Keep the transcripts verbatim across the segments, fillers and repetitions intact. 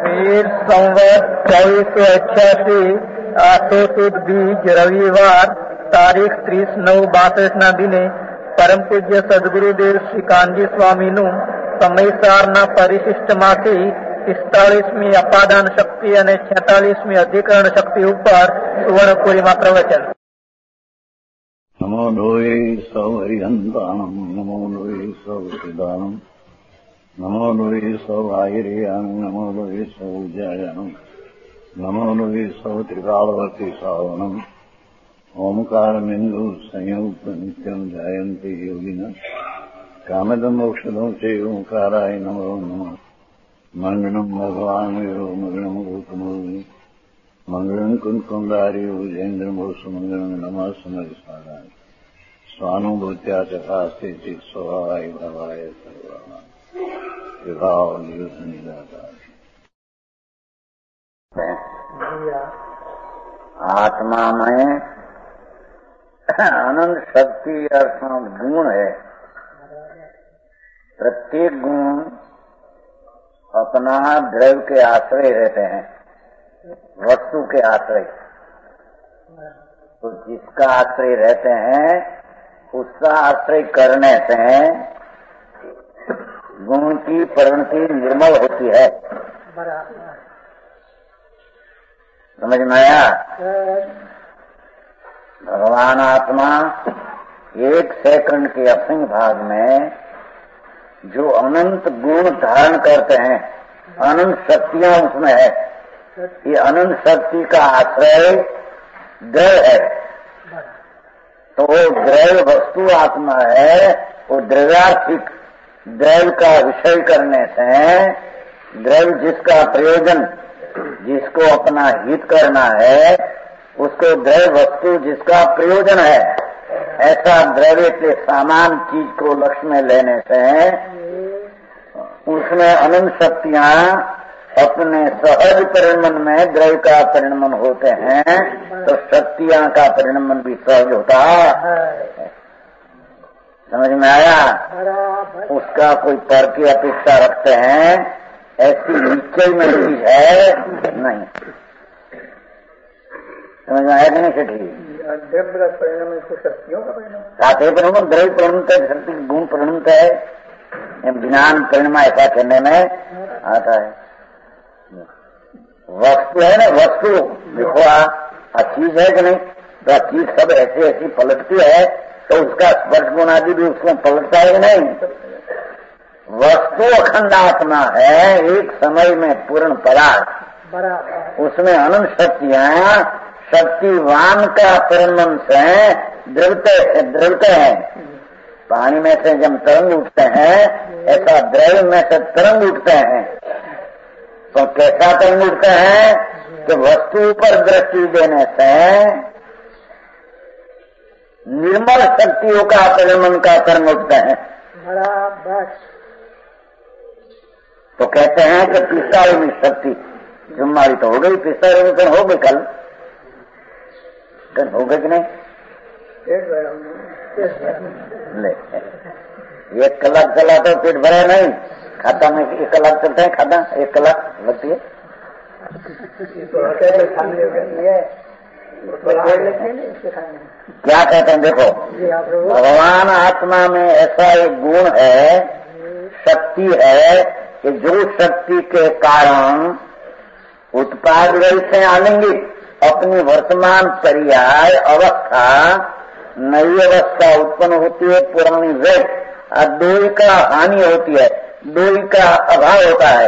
वीर संवत चौबीस सौ अठासी आठो सुद बीज रविवार તારીખ ત્રીસ નવ બાસઠ ના દિને પરમ પૂજ્ય સદગુરુદેવ શ્રી કાનજી સ્વામીનું સમયસારના પરિશિષ્ટમાંથી પિસ્તાળીસમી અપાદાન શક્તિ અને છેતાલીસમી અધિકરણ શક્તિ ઉપર સુવર્ણપુરીમાં પ્રવચન. નમો લોહી સૌ હરિહંતાણમ નમો લોહી સૌ સિદાનમ નમો લોહી સૌ આયર્યાન નમો લોહી સૌ જયાનમ નમો લોહી સૌ ત્રિકાળવતી સાવનમ ઓમકારમિંદુ સંયુક્ત નિત્યમ જાયંતિ યોગિના કામદમ મોક્ષદમ સે ઓંકારાય નમો નમઃ. મંગળમ ભગવાન વીરો મંગળમ ગૌતમોની મંગળમ કુંકુંદારી ઉજેન્દ્રમોષ મંગળમ નમઃ સમરિસ્વાદાય સ્વાનુભૂત્યા ચકાસ્તે ચિત સ્વભાવાય ભવાય સર્વા વિભાવ નિયુત નિરાકાર. आत्मा में अनंत शक्ति अर्थात गुण है. प्रत्येक गुण अपना द्रव्य के आश्रय रहते हैं, वस्तु के आश्रय. तो जिसका आश्रय रहते हैं उसका आश्रय करने से गुण की प्रवृत्ति निर्मल होती है. समझ में आया? भगवान आत्मा एक सेकंड के असंख्य भाग में जो अनंत गुण धारण करते हैं, अनंत शक्तियां उसमें है. ये अनंत शक्ति का आश्रय द्रव्य है. तो वो द्रव्य वस्तु आत्मा है. वो द्रव्यार्थिक द्रव्य का विषय करने से द्रव्य जिसका प्रयोजन, जिसको अपना हित करना है, उसको द्रव्य वस्तु जिसका प्रयोजन है, ऐसा द्रव्य के सामान चीज को लक्ष्य में लेने से उसमें अनंत शक्तियां अपने सहज परिणमन में द्रव्य का परिणमन होते हैं. तो शक्तियां का परिणमन भी सहज होता है. समझ में आया? उसका कोई पर की अपेक्षा रखते हैं ऐसी निश्चय में चीज है नहीं. समझ में आया कि नहीं? सेठी द्रव्य परिणाम से शक्तियों का परिणाम, साथे परिणाम द्रव्य परिणमत है, शक्ति गुण परिणमत है, ज्ञान परिणाम ऐसा कहने में आता है. वस्तु है ना, वस्तु देखो आ चीज है कि नहीं? तो चीज सब ऐसी ऐसी पलटती है तो उसका स्पर्श गुण आदि भी उसमें पलटता है कि नहीं? वस्तु अखंड आत्मा है, एक समय में पूर्ण पदार्थ. उसमें अनंत शक्तियां शक्तिवान का परिणमन से द्रवते द्रवते हैं. पानी में से जब तरंग उठते हैं ऐसा द्रव्य में से तरंग उठते हैं. तो कैसा तरंग उठते हैं कि वस्तु पर दृष्टि देने से निर्मल शक्तियों का परिणमन का तरंग उठते हैं. तो कहते हैं कि पिस्तालीसवीं शक्ति जुम्मारी तो हो गई, पिस्तालीसवीं हो गई. कल कल हो गई कि नहीं? ले एक कलाक चला तो पेट भरे नहीं. खाता में एक कलाक चलते हैं, खाता एक कलाक लगती है. क्या कहते हैं? देखो, भगवान आत्मा में ऐसा एक गुण है, शक्ति है कि जो शक्ति के कारण उत्पाद से आलिंगित अपनी वर्तमान पर्याय अवस्था नई अवस्था उत्पन्न होती है, पुरानी व्यक्त और दोई का हानि होती है, दोई का अभाव होता है.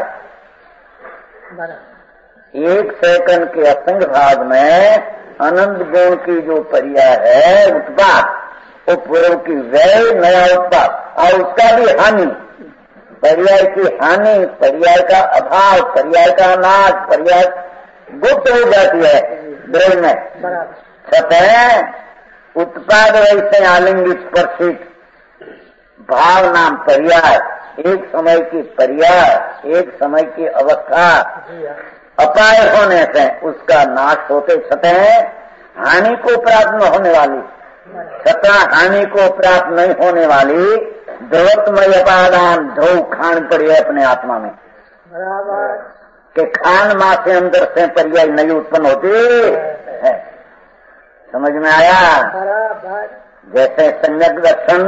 एक सेकंड के असंख्य भाग में अनंत गुण की जो पर्याय है उत्पाद, वो पूर्व की व्यय नया उत्पाद और उसका भी हानि. पर्याय की हानि, पर्याय का अभाव, पर्याय का नाश, पर्याय गुप्त हो जाती है द्रव्य में. सतह उत्पाद वैसे आलिंगित स्पर्शित भाव नाम पर्याय, एक समय की पर्याय, एक समय की अवस्था अपाय होने से उसका नाश होते सतह हानि को प्राप्त न होने वाली, सतह हानि को प्राप्त नहीं होने वाली द्रवत्मय अपादान ध्रुव खान पड़ी है अपने आत्मा में. कि खान माँ से अंदर से पर्याय नहीं उत्पन्न होती है। समझ में आया? जैसे सम्यक दर्शन,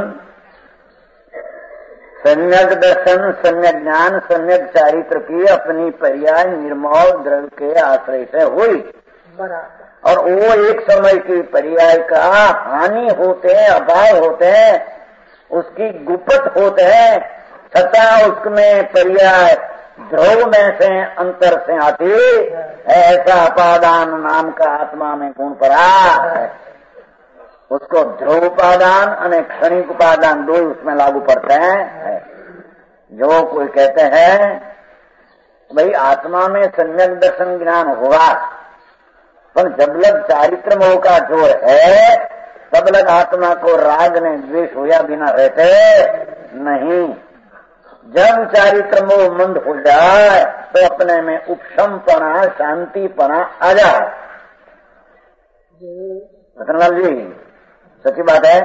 सम्यक दर्शन, सम्यक ज्ञान, सम्यक चारित्र की अपनी पर्याय निर्मल द्रव्य के आश्रय से हुई, और वो एक समय की पर्याय का हानि होते हैं, अभाव होते हैं, उसकी गुप्त होते हैं, छता उसमें पर्याय ध्रुव में से अंतर से आती, ऐसा उपादान नाम का आत्मा में गुण पड़ा है। उसको ध्रुव उपादान और क्षणिक उपादान दो उसमें लागू पड़ते हैं। जो कोई कहते हैं भाई आत्मा में सम्यक दर्शन ज्ञान हुआ, पर जब लग चारित्र मोह का जोर है तब लग आत्मा को राग ने द्वेष होया बिना रहते नहीं। जब चारित्र मोह मंद हो जाए तो अपने में उपशमपना, शांतिपना आ जाए। रतनलाल जी सच्ची बात है,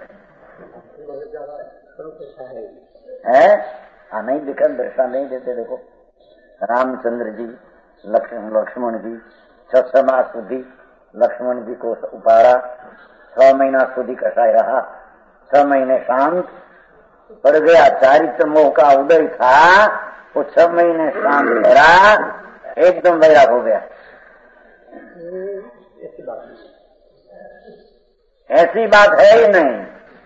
है? हाँ, नहीं दिखा, दृष्टा नहीं देते। देखो रामचंद्र जी, लक्ष्मण जी छह मास सुधी लक्ष्मण जी को उपाड़ा, छह महीना सुधी कसाई रहा, छह महीने शांत पड़ गया। चारित्र मोह का उदय था, वो छह महीने शांत रहा, एकदम वैराग हो गया। ऐसी बात है ही नहीं।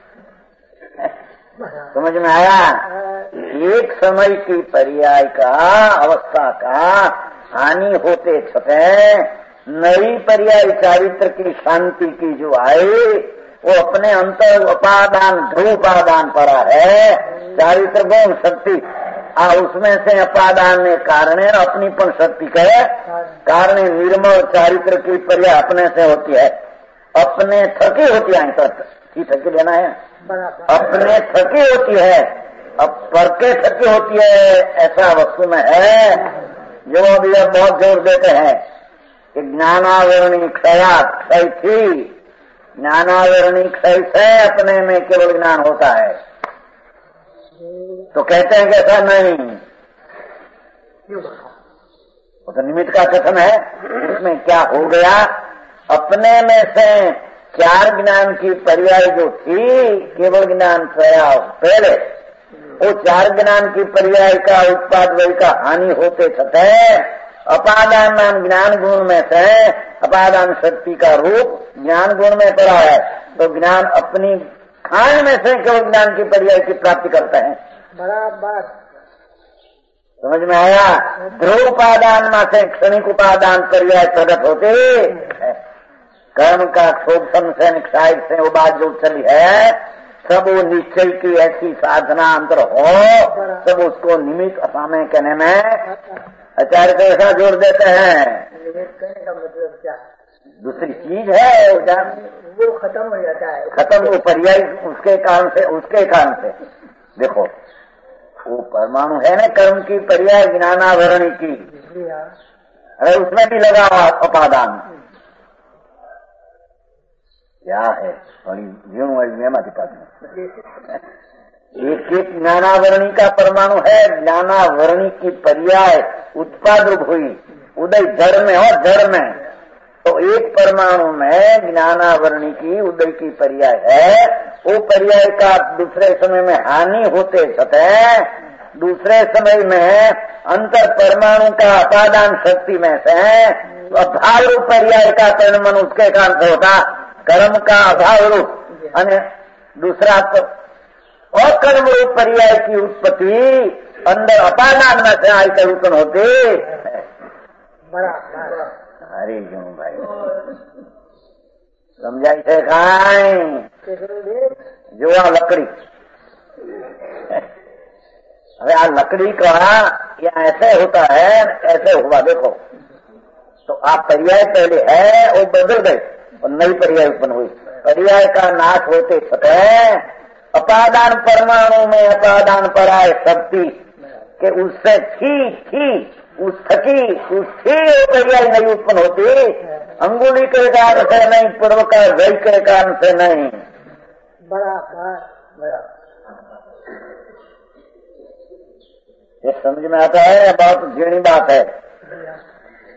समझ में आया? एक समय की पर्याय का, अवस्था का हानि होते छते नई पर्याय चारित्र की शांति की जो आई, वो अपने अंतर उपादान ध्रुव उपादान पड़ा है। चारित्र गुण शक्ति आ उसमें से अपादान ने कारण अपनी पण शक्ति कहे कारण निर्मल चारित्र की पर्याय अपने से होती है, अपने थकी होती है। तो थकी लेना है, अपने थकी होती है, अब पर के थकी होती है, ऐसा वस्तु में है। जो अभी अब बहुत जोर देते हैं कि ज्ञानावरणी क्षया क्षय थी, ज्ञानावरणी क्षय से अपने में केवल ज्ञान होता है। तो कहते हैं कि ऐसा नहीं, वो तो निमित्त का कथन है। उसमें क्या हो गया, अपने में से चार ज्ञान की पर्याय जो थी, केवल ज्ञान पहले, वो चार ज्ञान की पर्याय का उत्पाद वही का हानि होते छते अपादान नाम ज्ञान गुण में से अपादान शक्ति का रूप ज्ञान गुण में पड़ा है। तो ज्ञान अपनी खान में से केवल ज्ञान की पर्याय की प्राप्ति करते हैं। बराबर समझ में आया? ध्रुव उपादान में से क्षणिक उपादान पर्याय प्रकट होते, कर्म का क्षोभन से निक्षाय से वो बात जो चली है, सब वो निश्चय की ऐसी साधना अंतर हो, सब उसको निमित्त असामे कहने में आचार्य तो ऐसा जोर देते हैं। कहने का मतलब क्या? दूसरी चीज है, वो खत्म हो जाता है, खत्म वो पर्याय उसके कारण से, उसके कारण से। देखो वो परमाणु है ना, कर्म की पर्याय ज्ञानावरणी की, अरे उसमें भी लगा उपादान क्या है, बड़ी जीवन वाली नियमाती पास एक एक ज्ञानावरणी का परमाणु है, ज्ञानावरणी की पर्याय उत्पाद रूप हुई, उदय जड़ में और जड़ में, तो एक परमाणु में ज्ञानावरणी की उदय की पर्याय है। वो पर्याय का दूसरे समय में हानि होते छते, दूसरे समय में अंतर परमाणु का अपादान शक्ति में से अभाव रूप पर्याय का परिणमन उसके कारण से होता, कर्म का अभाव रूप और दूसरा अकर्म रूप पर्याय की उत्पत्ति अंदर अपादान में से आई उत्पन्न होती। अरे क्यों भाई समझाई थे खाए जो आ लकड़ी, अरे आ लकड़ी का या ऐसे होता है, ऐसे हुआ देखो, तो आप पर्याय पहले है वो बदल गए और नई पर्याय उत्पन्न हुई। पर्याय का नाश होते छते अपादान परमाणु में अपादान पराय शक्ति के उससे थी थी उस थकी उस थी पर्याय नहीं उत्पन्न होती, अंगुली के कारण से नहीं, पूर्व का वही के कारण से नहीं। ये समझ में आता है, बहुत झीणी बात है।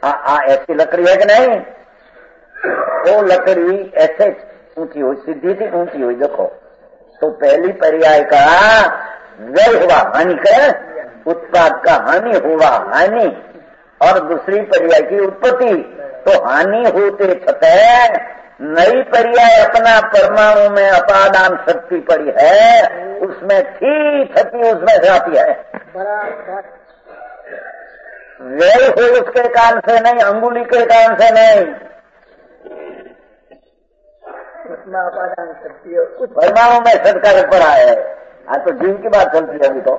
आ, आ, ऐसी लकड़ी है कि नहीं? वो लकड़ी ऐसे ऊंची हुई, सीधी थी ऊंची हुई, देखो तो पहली पर्याय का व्यय हुआ हानि का, उत्पाद का हानि हुआ हानि, और दूसरी पर्याय की उत्पत्ति। तो हानि होते छते नई पर्याय अपना परमाणु में अपादान शक्ति पड़ी है, उसमें थी थकी उसमें से आती है। व्यय हो उसके कारण से नहीं, अंगुली के कारण से नहीं, उसमें अपादान शक्ति कुछ परमाणु में सदका पड़ा है। हाँ तो जीव की बात चलती है अभी तो।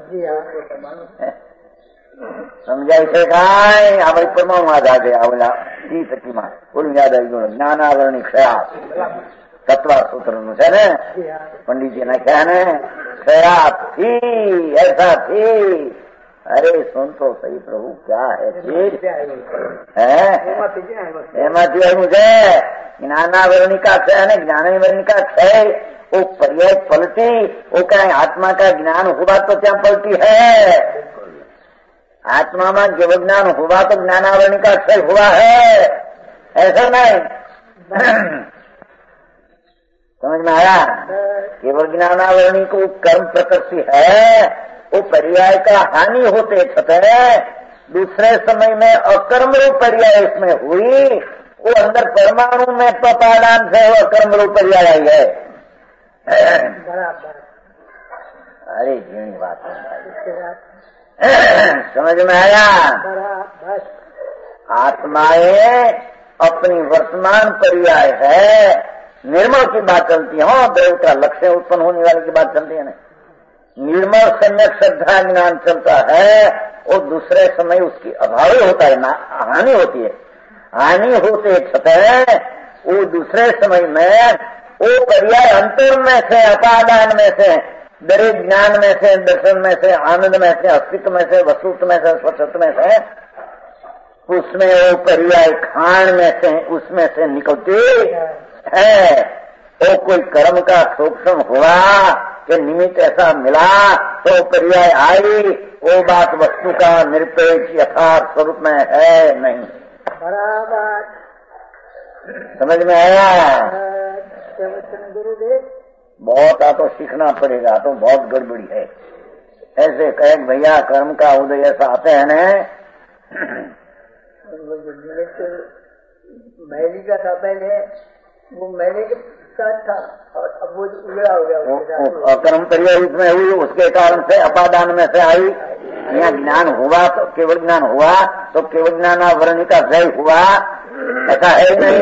समझाई છે કાંઈ આ ભાઈ પરમાણુ આ જાગે આવલા ઈ સખીમાં ઓલું યાદ આવી ગયું જ્ઞાનાવરણી ક્ષયા તત્વા સૂત્રનું છે ને પંડિતજી નાખ્યા ને ક્ષયા थी ऐसा थी। अरे सुन तो सही प्रभु क्या है चीज है एमाथी આવ્યું છે જ્ઞાનાવરણી का क्षय ने ज्ञानावरणी का क्षय वो पर्याय पलटी वो क्या आत्मा का ज्ञान हुआ तो क्या पलटी है। आत्मा में जब ज्ञान हुआ तो ज्ञानावरणी का क्षय हुआ है, ऐसा नहीं। समझ में आया? केवल ज्ञानावरणी को कर्म प्रकृति है, वो पर्याय का हानि होते छते दूसरे समय में अकर्म रूप पर्याय इसमें हुई, वो अंदर परमाणु में पपादान से वो अकर्म रूप पर्याय आई है। अरे जीणी बात है, समझ में आया? आत्माएं अपनी वर्तमान पर्याय है, निर्मल की बात चलती है। हाँ द्रव्य का लक्ष्य उत्पन्न होने वाले की बात चलती है ना। निर्मल सम्यक श्रद्धा ज्ञान चलता है, और दूसरे समय उसकी अभाव होता है, ना हानि होती है। हानि होते छते वो दूसरे समय में वो पर्याय अंतर में से अपादान में से दरेक ज्ञान में से दर्शन में से आनंद में से अस्तित्व में से वस्तुत्व में से स्वच्छत्व में से उसमें वो पर्याय खान में से उसमें से निकलती है। वो कोई कर्म का सूक्ष्म हुआ कि निमित्त ऐसा मिला तो पर्याय आई, वो बात वस्तु का निरपेक्ष यथार्थ स्वरूप में है नहीं। बराबर समझ में आया? गुरुदेव बहुत आ तो सीखना पड़ेगा, तो बहुत गड़बड़ी है। ऐसे कहे भैया कर्म का उदय ऐसा आते हैं न, मैली का था पहले, वो मैली के साथ था और अब वो उजड़ा हो गया। कर्म पर्याय इसमें हुई, उसके कारण से अपादान में से आई। यहाँ ज्ञान हुआ तो केवल ज्ञान हुआ तो केवल ज्ञानावरणी का जय हुआ, ऐसा है नहीं।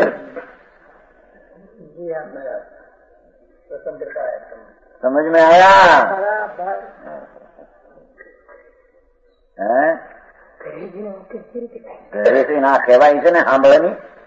जी हाँ मेरा समझ में आया? से ना कहेवाय છે ને સાંભળવાની।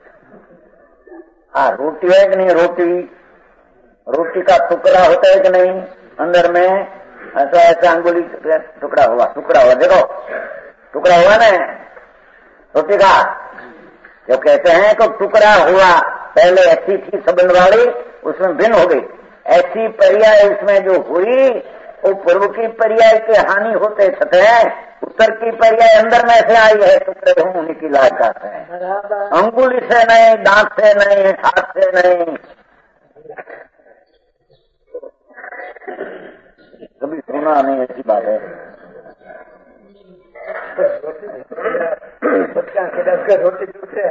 हाँ रोटी है कि नहीं? रोटी रोटी का टुकड़ा होता है कि नहीं अंदर में? ऐसा ऐसा अंगुली टुकड़ा हुआ, टुकड़ा हुआ, देखो टुकड़ा हुआ ना रोटी का। जो कहते हैं तो टुकड़ा हुआ, पहले ऐसी थी संबंध वाली, उसमें भिन्न हो गई। ऐसी पर्याय उसमें जो हुई वो पूर्व की पर्याय के हानि होते छते उत्तर की पर्याय अंदर में से आई है, टुकड़े हूँ उन्हीं की लायकात है। अंगुली से नहीं, दांत से नहीं, हाथ से नहीं। कभी सुना नहीं ऐसी बात है। रोटी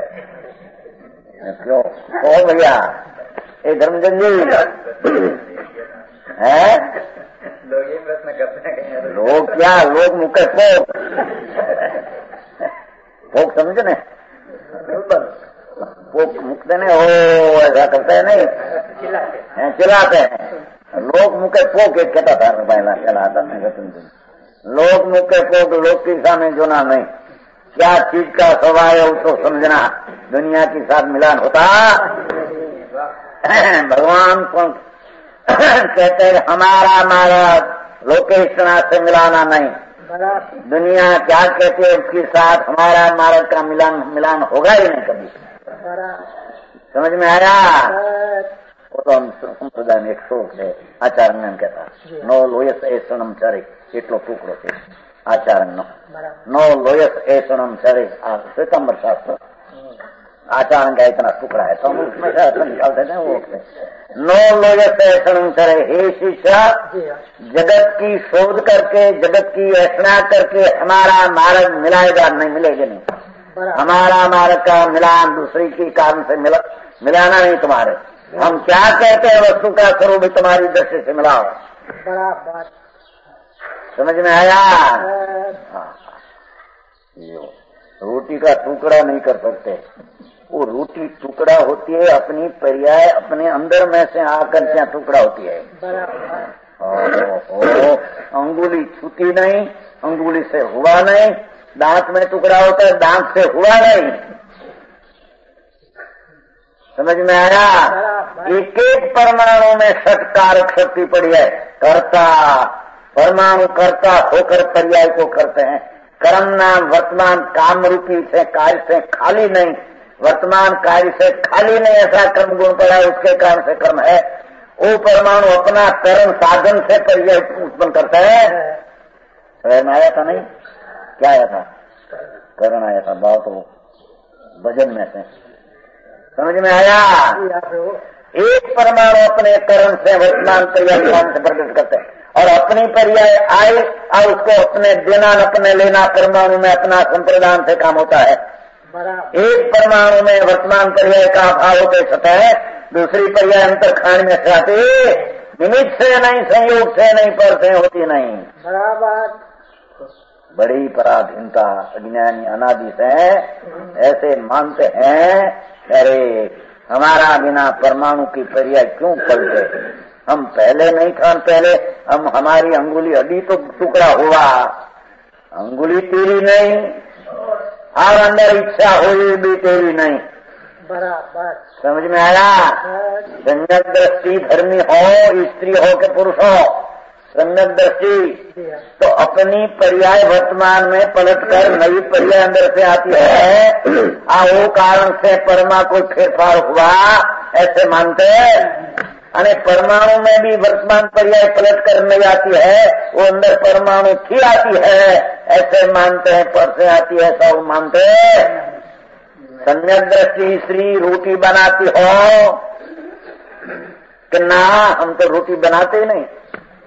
क्यों ओ भैया ए धर्मचंद जी है? लोग ये प्रश्न करते हैं, लोग क्या लोग मुके फोक फोक समझे न, फोक मुकते नहीं हो ऐसा करते हैं नहीं, चिल्लाते हैं। लोग मुके फोक एक कहता था पहला चलाता नहीं, लोग मुके फोक लोग के सामने जोना नहीं। क्या चीज का स्वभाव है उसको समझना, दुनिया के साथ मिलान होता। भगवान को कहते हैं हमारा महाराज लोकेशनाथ से मिलाना नहीं। दुनिया क्या कहते हैं उसके साथ हमारा महाराज का मिलान मिलान होगा ही नहीं कभी। समझ में आया? वो तो हम संप्रदाय में एक शोक है, आचार्य ने कहता नो लोयस ए सनम चारे એટલો ટુકડો છે, आचार्य नो नो लोयस ऐसणम सरे श्वेतंबर शास्त्र आचार्य का इतना टुकड़ा है तो हम उसमें से अर्थ निकाल देते हैं वो नो लोयस ऐसणम सरे। हे शिष्य, जगत की शोध करके जगत की ऐसा करके हमारा मार्ग मिलाएगा नहीं, मिलेगा नहीं। हमारा मार्ग का मिलान दूसरी के कारण से मिला मिलाना नहीं तुम्हारे। हम क्या कहते हैं वस्तु का स्वरूप तुम्हारी दृष्टि से मिलाओ। बराबर समझ में आया? हाँ, रोटी का टुकड़ा नहीं कर सकते। वो रोटी टुकड़ा होती है अपनी पर्याय अपने अंदर में से आकर क्या टुकड़ा होती है। अंगुली छूती नहीं, अंगुली से हुआ नहीं। दांत में टुकड़ा होता है, दांत से हुआ नहीं। समझ में आया? एक एक परमाणु में षटकारक शक्ति पड़ी है। कर्ता परमाणु कर्ता होकर पर्याय को करते हैं। कर्म नाम वर्तमान काम रूपी से कार्य से खाली नहीं, वर्तमान कार्य से खाली नहीं, ऐसा कर्म गुण पड़ा है, उसके कारण से कर्म है। वो परमाणु अपना कर्म साधन से पर्याय उत्पन्न करता है। स्वयं आया था नहीं, क्या आया था? करण आया था, बहुत भजन में से। समझ में आया? एक परमाणु अपने कर्म से वर्तमान पर्याय से प्रकट करते हैं और अपनी पर्याय आए और उसको अपने देना अपने लेना परमाणु में अपना संप्रदान से काम होता है। एक परमाणु में वर्तमान पर्याय का अभाव होते सतह है, दूसरी पर्याय अंतर खान में से आती, निमित्त से नहीं, संयोग से नहीं, पर से होती नहीं। बराबर बड़ी पराधीनता अज्ञानी अनादि से ऐसे मानते हैं, अरे हमारा बिना परमाणु की पर्याय क्यों चलते? हम पहले नहीं था, पहले हम हमारी अंगुली अभी तो टुकड़ा हुआ, अंगुली तेरी नहीं और अंदर इच्छा हुई भी तेरी नहीं। बराबर समझ में आया? सम्यक दृष्टि धर्मी हो, स्त्री हो के पुरुष हो, सम्यक दृष्टि तो अपनी पर्याय वर्तमान में पलट कर नई पर्याय अंदर से आती है। आ वो कारण से परमा को फेरफार हुआ ऐसे मानते हैं। अने परमाणु में भी वर्तमान पर्याय पलट कर नहीं आती है, वो अंदर परमाणु थी आती है ऐसे मानते हैं, पर से आती है सब मानते हैं। सम्यक दृष्टि स्त्री रोटी बनाती हो कि ना, हम तो रोटी बनाते ही नहीं।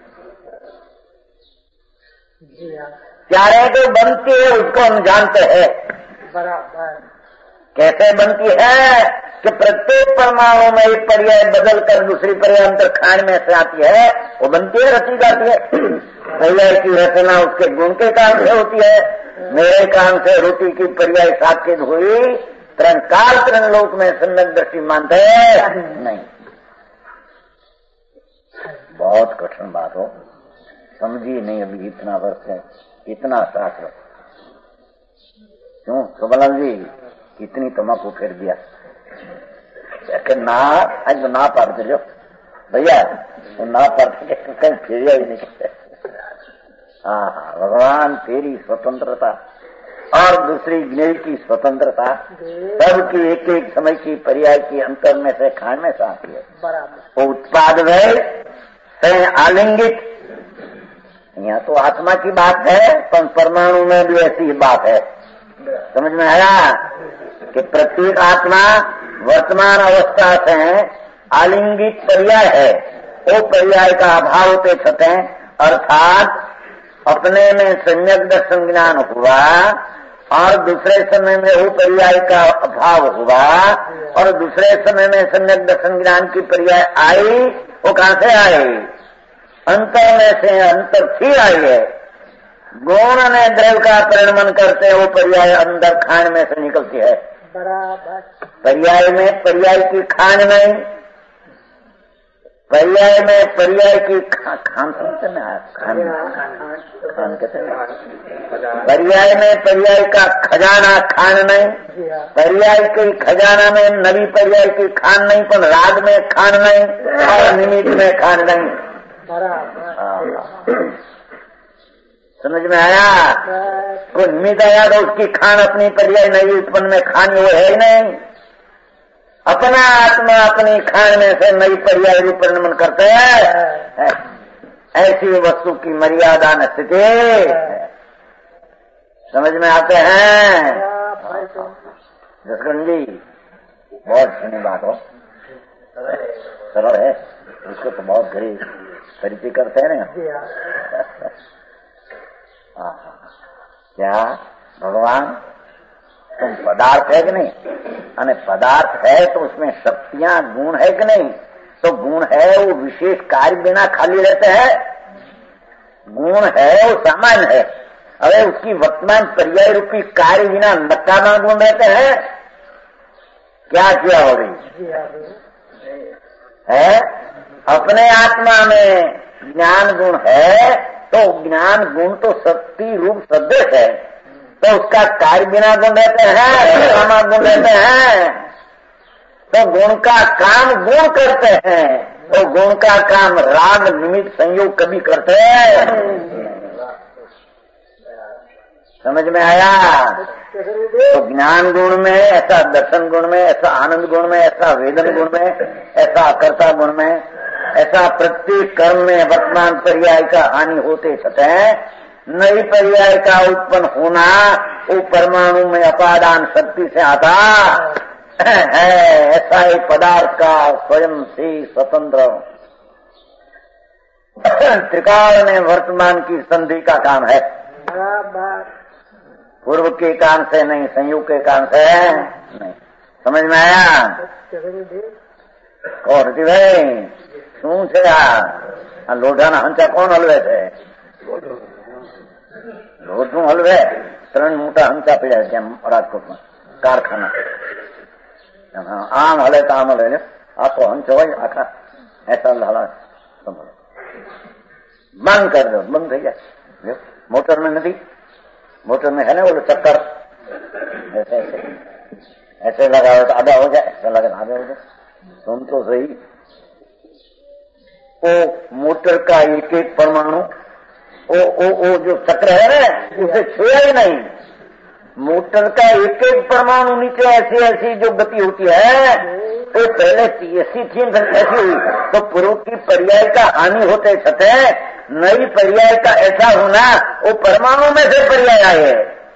क्या है जो बनती है उसको हम जानते हैं। बराबर कैसे बनती है कि प्रत्येक परमाणु में एक पर्याय बदल कर दूसरी पर्याय अंतर खान में से आती है, वो बनती है, रची जाती है। पर्याय की रचना उसके गुण के कारण से होती है। मेरे काम से रोटी की पर्याय साकेत हुई, तरंग काल तरंग लोक में सम्यक दृष्टि मानते हैं नहीं। बहुत कठिन बात हो, समझी नहीं अभी इतना वर्ष है, इतना शास्त्र क्यों सुबलाल जी इतनी तमाकू फेर दिया ना, आज तो ना पाते जो भैया वो ना पाते कहीं फेरिया ही नहीं। हाँ हाँ, भगवान तेरी स्वतंत्रता और दूसरी ज्ञेय की स्वतंत्रता सबकी एक एक समय की पर्याय की अंतर में से खान में से आती है। बराबर वो उत्पाद है से आलिंगित। यहाँ तो आत्मा की बात है, पर परमाणु में भी ऐसी बात है। समझ में आया कि प्रत्येक आत्मा वर्तमान अवस्था से आलिंगित पर्याय है। वो पर्याय का अभाव होते छते, अर्थात अपने में सम्यक दर्शन ज्ञान हुआ और दूसरे समय में वो पर्याय का अभाव हुआ और दूसरे समय में सम्यक दर्शन ज्ञान की पर्याय आई। वो कहां से आई? अंतर में से अंतर थी आई है। गुण ने द्रव्य का परिणमन करते हैं, वो पर्याय अंदर खान में से निकलती है। बराबर पर्याय में पर्याय की खान नहीं, पर्याय में पर्याय की खा, खान समझते ना, खान खान कहते हैं। पर्याय में पर्याय का खजाना खान नहीं, पर्याय के खजाना में नवी पर्याय की खान नहीं, पर राग में खान नहीं और निमित्त में खान नहीं। समझ में आया? कोई निमित्त आया तो उसकी खान अपनी पर्याय नहीं उत्पन्न में खान वो है ही नहीं। अपना आत्मा अपनी खान में से नई पर्याय रूप परिणमन करते हैं। ऐसी वस्तु की मर्यादा न स्थिति समझ में आते हैं? जसगंडी बहुत सुनी बात हो, सरल है, उसको तो बहुत गरीब परिचय करते हैं ना। क्या भगवान तुम पदार्थ है कि नहीं? अने पदार्थ है तो उसमें शक्तियां गुण है कि नहीं? तो गुण है वो विशेष कार्य बिना खाली रहते हैं। गुण है वो सामान्य है, अरे उसकी वर्तमान पर्याय रूपी कार्य बिना नकामा गुण रहते हैं। क्या किया हो रही है? अपने आत्मा में ज्ञान गुण है तो ज्ञान गुण तो शक्ति रूप सदृश है, तो उसका कार्य बिना गुण रहते हैं, नकामा गुण रहते हैं। तो गुण का काम गुण करते हैं, तो गुण का काम राग निमित्त संयोग कभी करते हैं। समझ में आया? तो ज्ञान गुण में ऐसा, दर्शन गुण में ऐसा, आनंद गुण में ऐसा, वेदन गुण में ऐसा, अकर्ता गुण में ऐसा, प्रत्येक कर्म में वर्तमान पर्याय का हानि होते छते नई पर्याय का उत्पन्न होना वो परमाणु में अपादान शक्ति से आता है। ऐसा एक पदार्थ का स्वयं से स्वतंत्र त्रिकाल में वर्तमान की संधि का काम है। पूर्व के कान से नहीं, संयोग के कान से नहीं। समझ में आया? और भाई शू છે આ લોઢાના હંચા કોણ હલવે છે? લોઢું હલવે ત્રણ મોટા હંચા પડ્યા છે રાજકોટમાં કારખાના, આમ હલે તો આમ હલે, આખો હંચો હોય આખા ऐसा हला बंद कर दो, बंद થઈ જાય। मोटर में नहीं, मोटर में है ना वो चक्कर ऐसे ऐसे ऐसे लगाओ तो आधा हो जाए, ऐसा लगा आधा हो जाए। सुन तो सही, वो मोटर का एक एक परमाणु वो वो वो जो चक्र है ना उसे छुआ ही नहीं। मोटर का एक एक परमाणु नीचे ऐसी ऐसी जो गति होती है तो पहले ऐसी थी ऐसी हुई, तो पूर्व की पर्याय का हानि होते छते नई पर्याय का ऐसा होना वो परमाणु में से पर्याय आए,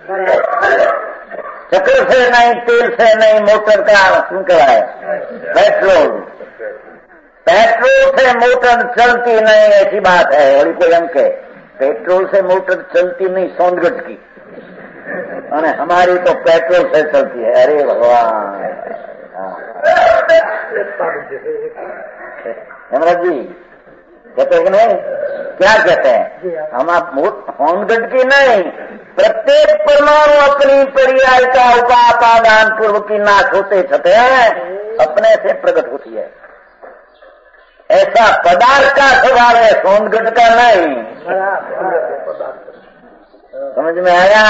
चक्र से नहीं, तेल से नहीं, मोटर का શું કહેવાય पेट्रोल, पेट्रोल से मोटर चलती नहीं ऐसी बात है। और कोई अंक है पेट्रोल से मोटर चलती नहीं सोनगढ़ की, और हमारी तो पेट्रोल से चलती है। अरे भगवान हेमराज जी कहते हैं कि नहीं, क्या कहते हैं हम? आप होमगढ़ की नहीं, प्रत्येक परमाणु अपनी पर्याय का उपादान पूर्व की नाश होते छते अपने से प्रकट होती है। ऐसा पदार्थ का स्वभाव है, सोनगढ़ का नहीं। समझ में आया?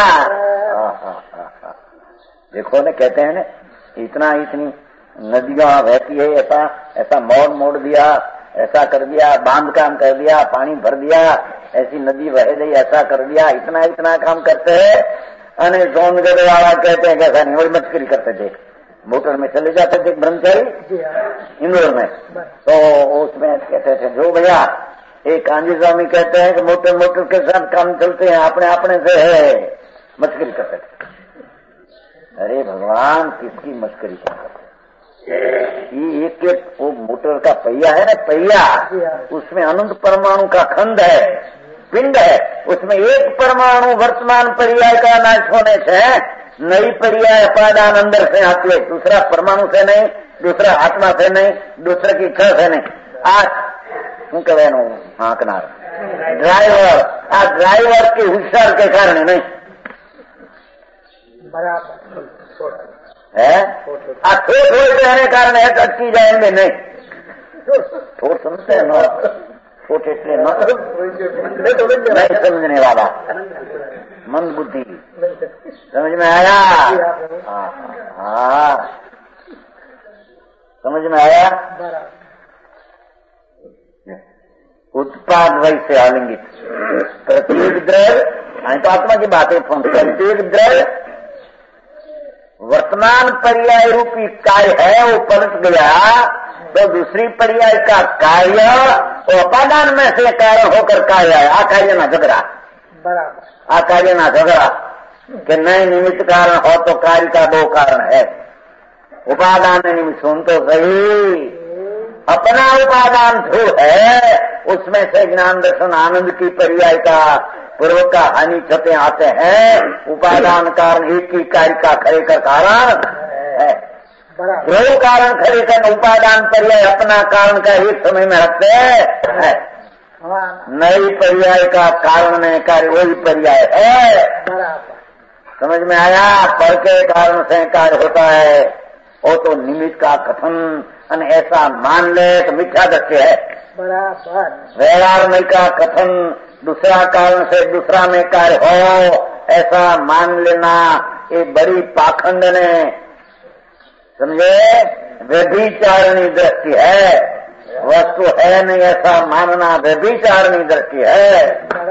देखो ना, कहते हैं ना इतना इतनी नदियां बहती है, ऐसा ऐसा मोड़ मोड़ दिया, ऐसा कर दिया, बांध काम कर दिया, पानी भर दिया, ऐसी नदी बह गई, ऐसा कर दिया, इतना इतना काम करते हैं। अने सोनगढ़ वाला कहते हैं कैसा नहीं, वही मस्करी करते थे। मोटर में चले जाते थे ब्रह्मचारी इंदौर में, तो उसमें कहते थे जो भैया एक कांजी स्वामी कहते हैं कि मोटर मोटर के साथ काम चलते हैं, अपने अपने से है, मस्करी करते थे। अरे भगवान किसकी मस्करी करते थे? ये एक एक वो मोटर का पहिया है ना, पहिया, उसमें अनंत परमाणु का खंड है, पिंड है, उसमें एक परमाणु वर्तमान पर्याय का नाश होने से नई पर्याय अपादान अंदर से आती है, दूसरा परमाणु से नहीं, दूसरा आत्मा से नहीं, दूसरे की इच्छा से नहीं। आज શું કહેવાનું હાંકનાર ડ્રાઈવર, આ ડ્રાઈવર की હોશિયાર के कारण नहीं है, આ ठोट हो जाने कारण है अटकी जाएंगे नहीं। ठोट समझते हैं ना, ठोट इसलिए नहीं समझने वाला, मंद बुद्धि। समझ में आया? हाँ, समझ में आया? उत्पाद वैसे आलिंगित प्रत्येक द्रव्य, तो आत्मा की बात है, प्रत्येक द्रव्य वर्तमान पर्याय रूपी कार्य है, वो पलट गया तो दूसरी पर्याय का कार्य वो अपादान में से कारण होकर कार्य है। आ कार्य ना झगड़ा, बराबर, आ कार्य ना झगड़ा, कि नहीं निमित्त कारण हो तो कार्य का दो कारण है। उपादान निमित्त सुन तो सही, अपना उपादान जो है उसमें से ज्ञान दर्शन आनंद की पर्याय का पूर्व का हानि क्षते आते हैं। उपादान कारण एक ही कार्य का खरे का कारण है। दो कारण खरे कर उपादान पर्याय अपना कारण का एक समय में रखते हैं। नई पर्याय का कारण में कार्य वही पर्याय है। समझ में आया? पर के कारण से कार्य होता है, वो तो निमित्त का कथन अन ऐसा मान ले तो मिथ्या दृष्टि है। व्यवहार का कथन दूसरा कारण से दूसरा में कार्य हो ऐसा मान लेना ये बड़ी पाखंड ने समझे व्यभिचारणी दृष्टि है। वस्तु है नहीं ऐसा मानना व्यभिचारणी दृष्टि है।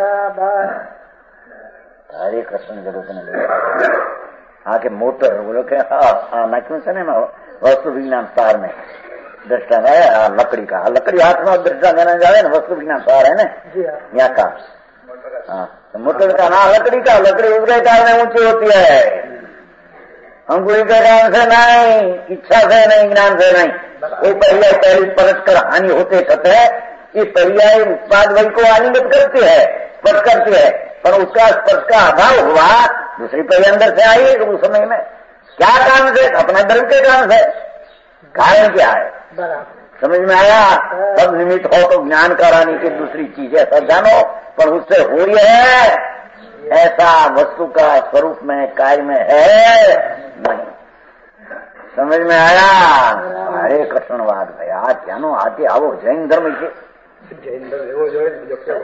हरे कृष्ण के रूप में आके मोटर बोलो के हाँ मैं क्यों से नहीं वस्तु विज्ञान सार में दृष्टा है लकड़ी का लकड़ी हाथ में दृष्टा देना जाए ना वस्तु विज्ञान सार है ना यहाँ का। हाँ तो मोटर का ना लकड़ी का लकड़ी उसके कारण ऊंची होती है। अंकुरी के कारण से नहीं, इच्छा से नहीं, ज्ञान से नहीं। वो पर्याय पहले परस्पर हानि होते सत्य है। ये पर्याय उत्पाद वही को आलिंगित करती है, स्पर्श करती है, पर उसका स्पर्श का अभाव हुआ दूसरी पर्याय अंदर से आई उस समय में। क्या कारण से? अपना धर्म के कारण से। कारण क्या है? समझ में आया? सब निमित्त हो तो ज्ञान कराने की दूसरी चीज है, सब जानो, पर उससे हो रही है ऐसा वस्तु का स्वरूप में कार्य में है नहीं। समझ में आया? हरे कृष्णवाद भैया जानो आते आओ जैन धर्म के जैन धर्म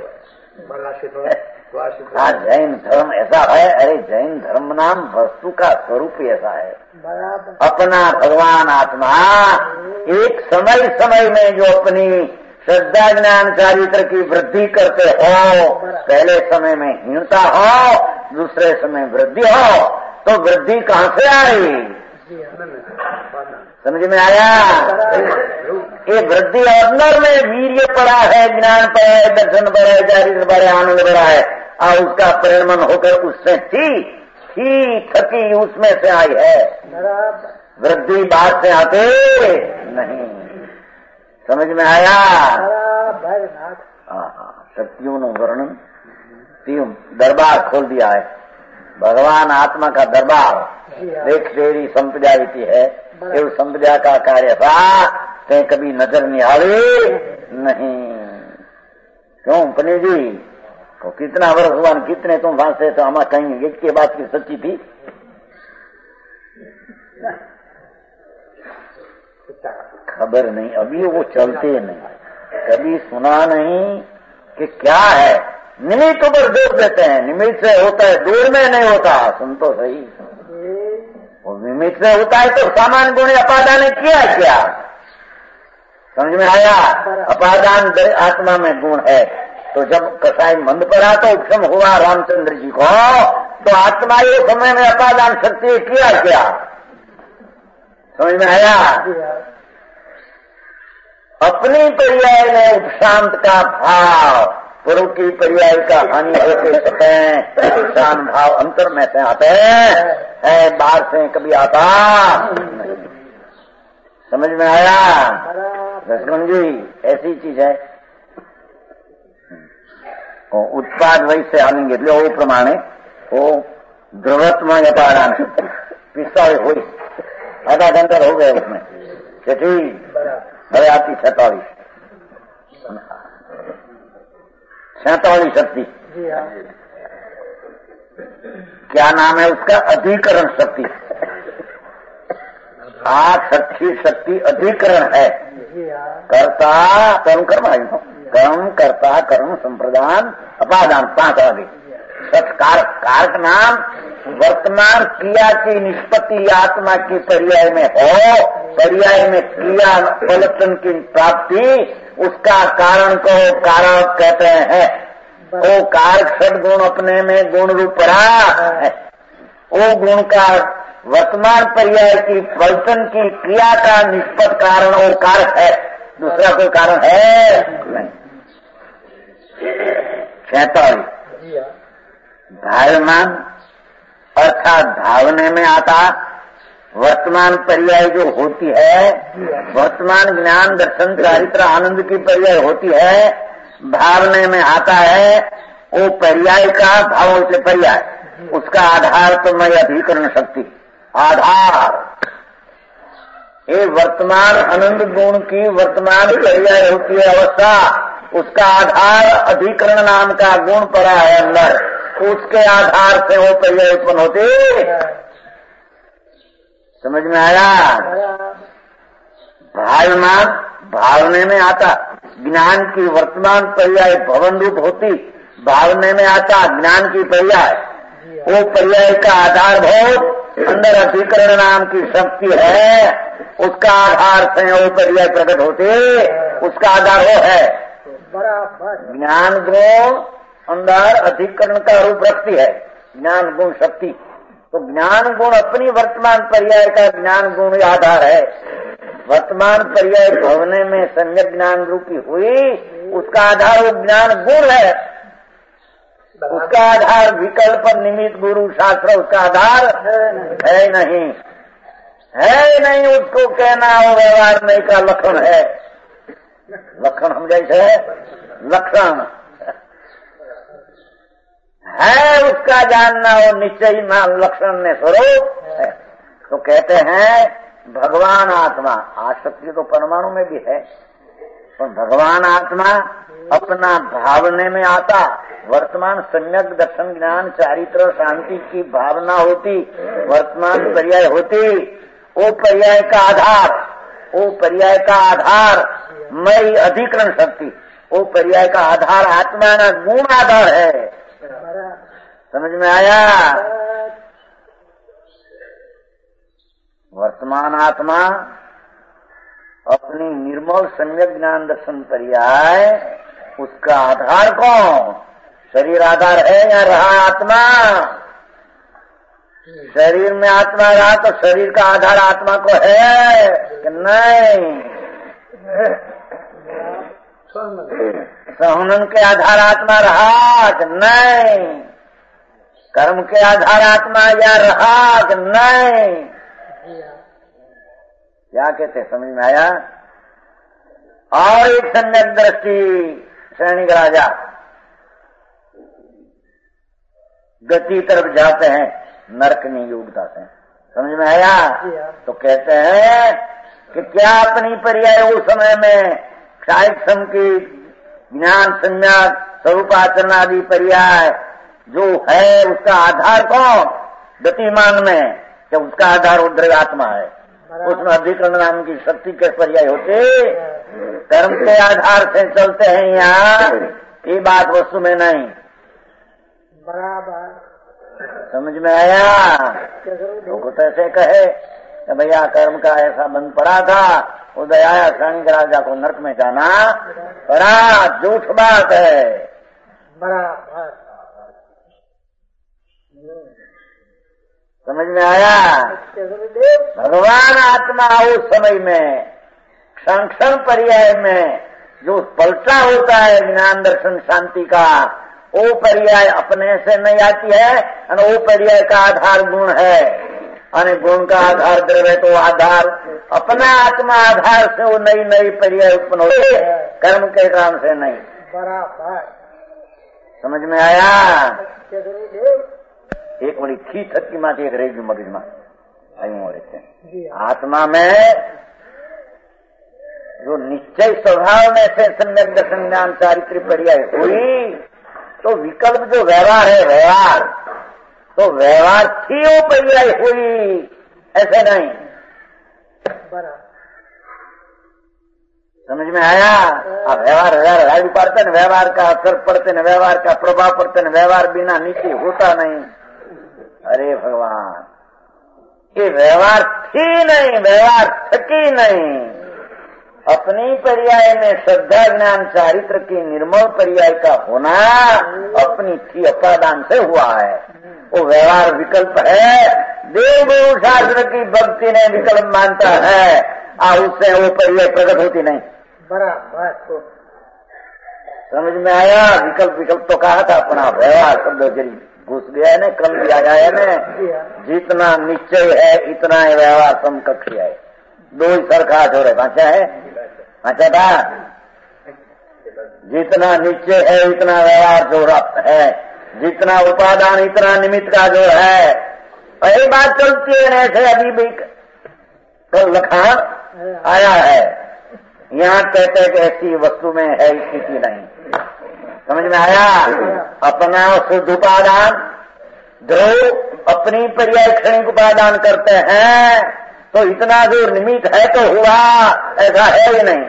हाँ जैन धर्म ऐसा है। अरे जैन धर्म नाम वस्तु का स्वरूप ही ऐसा है। अपना भगवान आत्मा एक समय समय में जो अपनी श्रद्धा ज्ञान चारित्र की वृद्धि करते हो, पहले समय में हीनता हो दूसरे समय वृद्धि हो, तो वृद्धि कहाँ से आई? समझ में आया? ये वृद्धि अंदर में वीर्य पड़ा है, ज्ञान पड़ा है, दर्शन पड़ा है, चारित्र पड़ा है, आनंद पड़ा है और उसका परिणमन होकर उससे थी थी थकी उसमें से आई है। वृद्धि बात से आते नहीं। समझ में आया? हाँ शक्तियों ने वर्णन तीन दरबार खोल दिया है। भगवान आत्मा का दरबार देख तेरी संप्रदायती है। ये संप्रदाय का कार्य था ते कभी नजर नहीं आवे नहीं। क्यों पनी जी तो कितना वर्ष हुआ कितने तुम फांसे तो हमारा कहीं एक के बात की सच्ची थी। खबर नहीं, अभी वो चलते नहीं, कभी सुना नहीं कि क्या है। निमित्त पर जोर देते हैं, निमित्त से होता है, दूर में नहीं होता। सुन तो सही, वो निमित्त से होता है तो सामान्य गुण अपादान ने किया क्या? समझ में आया? अपादान आत्मा में गुण है। तो जब कसाई मंद पड़ा तो उपशम हुआ रामचंद्र जी को, तो आत्मा ये समय में अपादान शक्ति किया क्या? समझ में आया? अपनी पर्याय में उपशांत का भाव पूर्व की पर्याय का हानि होते सके शान भाव अंतर में से आते हैं, बाहर से कभी आता नहीं। समझ में आया? लक्ष्मण जी ऐसी चीज है। उत्पाद वही से आनेंगे वो प्रमाणे वो द्रवत्मा अपादान पिस्सा हो आधा घंटा हो गए उसमें ठीक अरे आती सैतालीस सैतालीस शक्ति क्या नाम है उसका? अधिकरण शक्ति। आठ शक्ति शक्ति अधिकरण है। कर्ता कर्म कर्म कर्म कर्ता कर्म संप्रदान अपादान पांच आगे सत्कार कारक नाम वर्तमान क्रिया की निष्पत्ति आत्मा की पर्याय में हो, पर्याय में क्रिया फलतन की प्राप्ति उसका कारण को कारक कहते हैं। वो कारक सदगुण अपने में गुण रूप पड़ा है। वो गुण का वर्तमान पर्याय की फलतन की क्रिया का निष्पत्त कारण वो कारक है, दूसरा कोई कारण है नहीं। सैतालीस धायमान अर्थात भावने में आता वर्तमान पर्याय जो होती है, वर्तमान ज्ञान दर्शन चारित्र आनंद की पर्याय होती है, भावने में आता है वो पर्याय का भाव से पर्याय, उसका आधार तो मैं अधिकरण शक्ति आधार। ये वर्तमान आनंद गुण की वर्तमान पर्याय होती है अवस्था, उसका आधार अधिकरण नाम का गुण पड़ा है अंदर, उसके आधार से वो पर्याय उत्पन्न होते। समझ में आया? भावना भावने में आता ज्ञान की वर्तमान पर्याय भवन रूप होती, भावने में आता ज्ञान की पर्याय, वो पर्याय का आधार भोग अंदर अधिकरण नाम की शक्ति है, उसका आधार से वो पर्याय प्रकट होते, उसका आधार वो है ज्ञान गुण अंदर अधिकरण का रूप रखती है ज्ञान गुण शक्ति। तो ज्ञान गुण अपनी वर्तमान पर्याय का ज्ञान गुण आधार है। वर्तमान पर्याय भवने में सम्यक ज्ञान रूपी हुई, उसका आधार वो ज्ञान गुण है, उसका आधार विकल्प निमित्त गुरु शास्त्र उसका आधार है नहीं, है नहीं। उसको कहना हो व्यवहार नहीं का लक्षण है, लक्षण हम जैसे लक्षण है, उसका जानना हो निश्चय मान लक्षण में स्वरूप है। तो कहते हैं भगवान आत्मा, आसक्ति तो परमाणु में भी है, पर भगवान आत्मा अपना भावने में आता, वर्तमान सम्यक दर्शन ज्ञान चारित्र शांति की भावना होती, वर्तमान पर्याय होती, वो पर्याय का आधार, वो पर्याय का आधार मई अधिकरण शक्ति, वो पर्याय का आधार आत्मा ना गुण आधार है। समझ में आया? वर्तमान आत्मा अपनी निर्मल सम्यक ज्ञान दर्शन पर्याय, उसका आधार कौन? शरीर आधार है या रहा आत्मा? शरीर में आत्मा रहा तो शरीर का आधार आत्मा को है कि नहीं? सहनन के आधार आत्मा रहा कि नहीं? कर्म के आधार आत्मा या रहा कि नहीं? क्या कहते समझ में आया? और एक सम्यक दृष्टि सैनिक राजा गति तरफ जाते हैं नरक नियोगता से, समझ में आया? तो कहते हैं कि क्या अपनी पर्याय उस समय में क्षायक्षम की ज्ञान संज्ञा स्वरूप आचरण आदि पर्याय जो है उसका आधार कौन? गतिमान में कि उसका आधार उद्र आत्मा है, उसमें अधिकरण नाम की शक्ति के पर्याय होते, कर्म के आधार से चलते हैं यहाँ, ये बात वस्तु में नहीं। बराबर समझ में आया? लोग तो ऐसे कहे कि भैया कर्म का ऐसा बंद पड़ा था, उदय आया सैनिक राजा को नरक में जाना बड़ा झूठ बात है। बराबर समझ में आया? भगवान आत्मा उस समय में क्षण क्षण पर्याय में जो पलटा होता है ज्ञान दर्शन शांति का, वो पर्याय अपने से नहीं आती है, और वो पर्याय का आधार गुण है, और गुण का आधार द्रव्य, तो आधार अपना आत्मा आधार से वो नई नई पर्याय उत्पन्न होती है, कर्म के कारण से नहीं। बराबर समझ में आया? एक बड़ी थी थकी माँ एक रेगी मगज माँ आत्मा में जो निश्चय स्वभाव में से सम्यक दर्शन ज्ञान चारित्र पर्याय हुई, तो विकल्प जो व्यवहार है व्यवहार, तो व्यवहार थी वो पर्याय हुई, ऐसे नहीं। समझ में आया? अब व्यवहार व्यवहार राजू पड़ते न, व्यवहार का असर पड़ते न, व्यवहार का प्रभाव पड़ते न, व्यवहार बिना नीति होता नहीं। अरे भगवान, ये व्यवहार थी नहीं, व्यवहार थकी नहीं, अपनी पर्याय में श्रद्धा ज्ञान चारित्र की निर्मल पर्याय का होना अपनी थी अपादान से हुआ है। वो व्यवहार विकल्प है, देव गुरु शास्त्र की भक्ति ने विकल्प मानता है, और उससे वो पर्याय प्रकट होती नहीं। बराबर समझ में आया? विकल्प विकल्प तो कहा था अपना व्यवहार शब्द जरिए घुस गया है ना, कल भी आया है ना, जितना निश्चय है इतना ही व्यवहार समकक्ष है। दो ही सरखा जोड़े भाषा है, अच्छा था, जितना निश्चय है इतना व्यवहार जोड़ा है, जितना उपादान इतना निमित्त का जो है। वही बात चलती है ऐसे। अभी भी तो लखान आया है, यहाँ कहते हैं कि ऐसी वस्तु में है स्थिति नहीं। समझ में आया? अपना शुद्ध उपादान ध्रुव अपनी पर्याय क्षणिक उपादान करते हैं तो इतना जो निमित्त है तो हुआ, ऐसा है ही नहीं।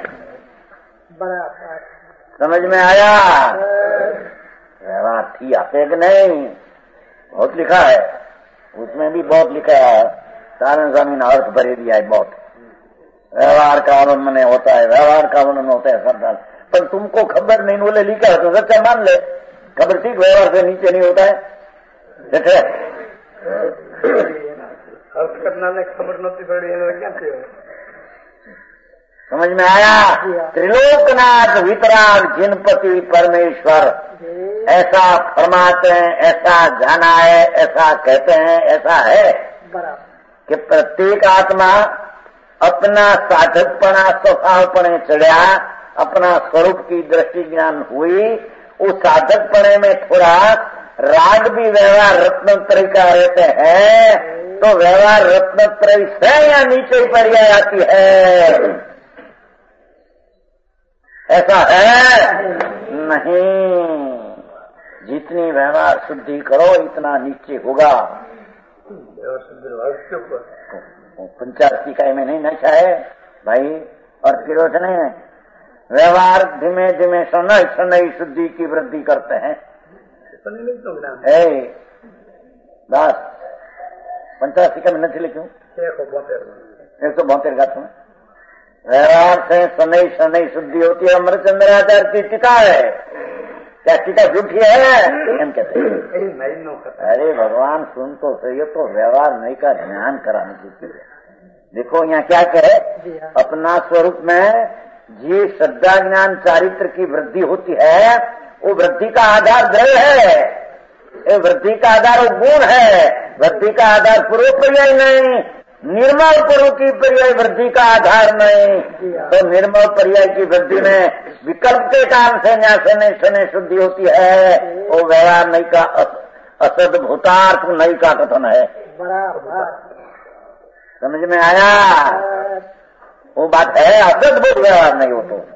समझ में आया? व्यवहार थी आते कि नहीं, बहुत लिखा है, उसमें भी बहुत लिखा है। सारण स्वामी ने अर्थ भरे दिया है बहुत। व्यवहार का वर्णन होता है, व्यवहार का वर्णन होता है सरदार, पर तुमको खबर नहीं, बोले लिखा है तो सच्चा मान ले। खबर ठीक व्यवहार से नीचे नहीं होता है। देखे अर्थ करना ने खबर नती पड़ी क्या थी? समझ में आया? त्रिलोकनाथ वितराग जिनपति परमेश्वर ऐसा फरमाते हैं, ऐसा जाना है, ऐसा कहते हैं, ऐसा है कि प्रत्येक आत्मा अपना साधकपना स्वभावपणे चढ़ा, अपना स्वरूप की दृष्टि ज्ञान हुई, उस साधकपणे में थोड़ा राग भी व्यवहार रत्नत्रय का रहते हैं, तो व्यवहार रत्नत्रय से या नीचे पर्याय आती है, ऐसा है नहीं। जितनी व्यवहार शुद्धि करो इतना नीचे होगा। पंचायत इकाई में नहीं नशा है भाई, और किरोस नहीं है। व्यवहार धीमे धीमे शनै शनै शुद्धि की वृद्धि करते हैं। बस पंचायत इकाई में नहीं लिखूं एक सौ बहत्तर का तुम्हें व्यवहार से शनै शनै शुद्धि होती है। अमरचंद्राचार्य की टीका है, क्या टीका झूठी है हम कहते हैं। अरे भगवान सुन तो सही, तो व्यवहार नहीं का ध्यान कराने की चीज है। देखो यहाँ क्या कहे, अपना स्वरूप में जी श्रद्धा ज्ञान चारित्र की वृद्धि होती है, वो वृद्धि का आधार द्रव्य है, ये वृद्धि का आधार वो गुण है। वृद्धि का आधार पूर्व पर्याय नहीं, निर्मल पूर्व की पर्याय वृद्धि का आधार नहीं। तो निर्मल पर्याय की वृद्धि में विकल्प के काम से न्यासने शने शुद्धि होती है, वो व्यवहार नहीं का असद भूतार्थ नहीं का कथन है। समझ में आया? वो बात है, असद भूत व्यवहार नहीं हो तो।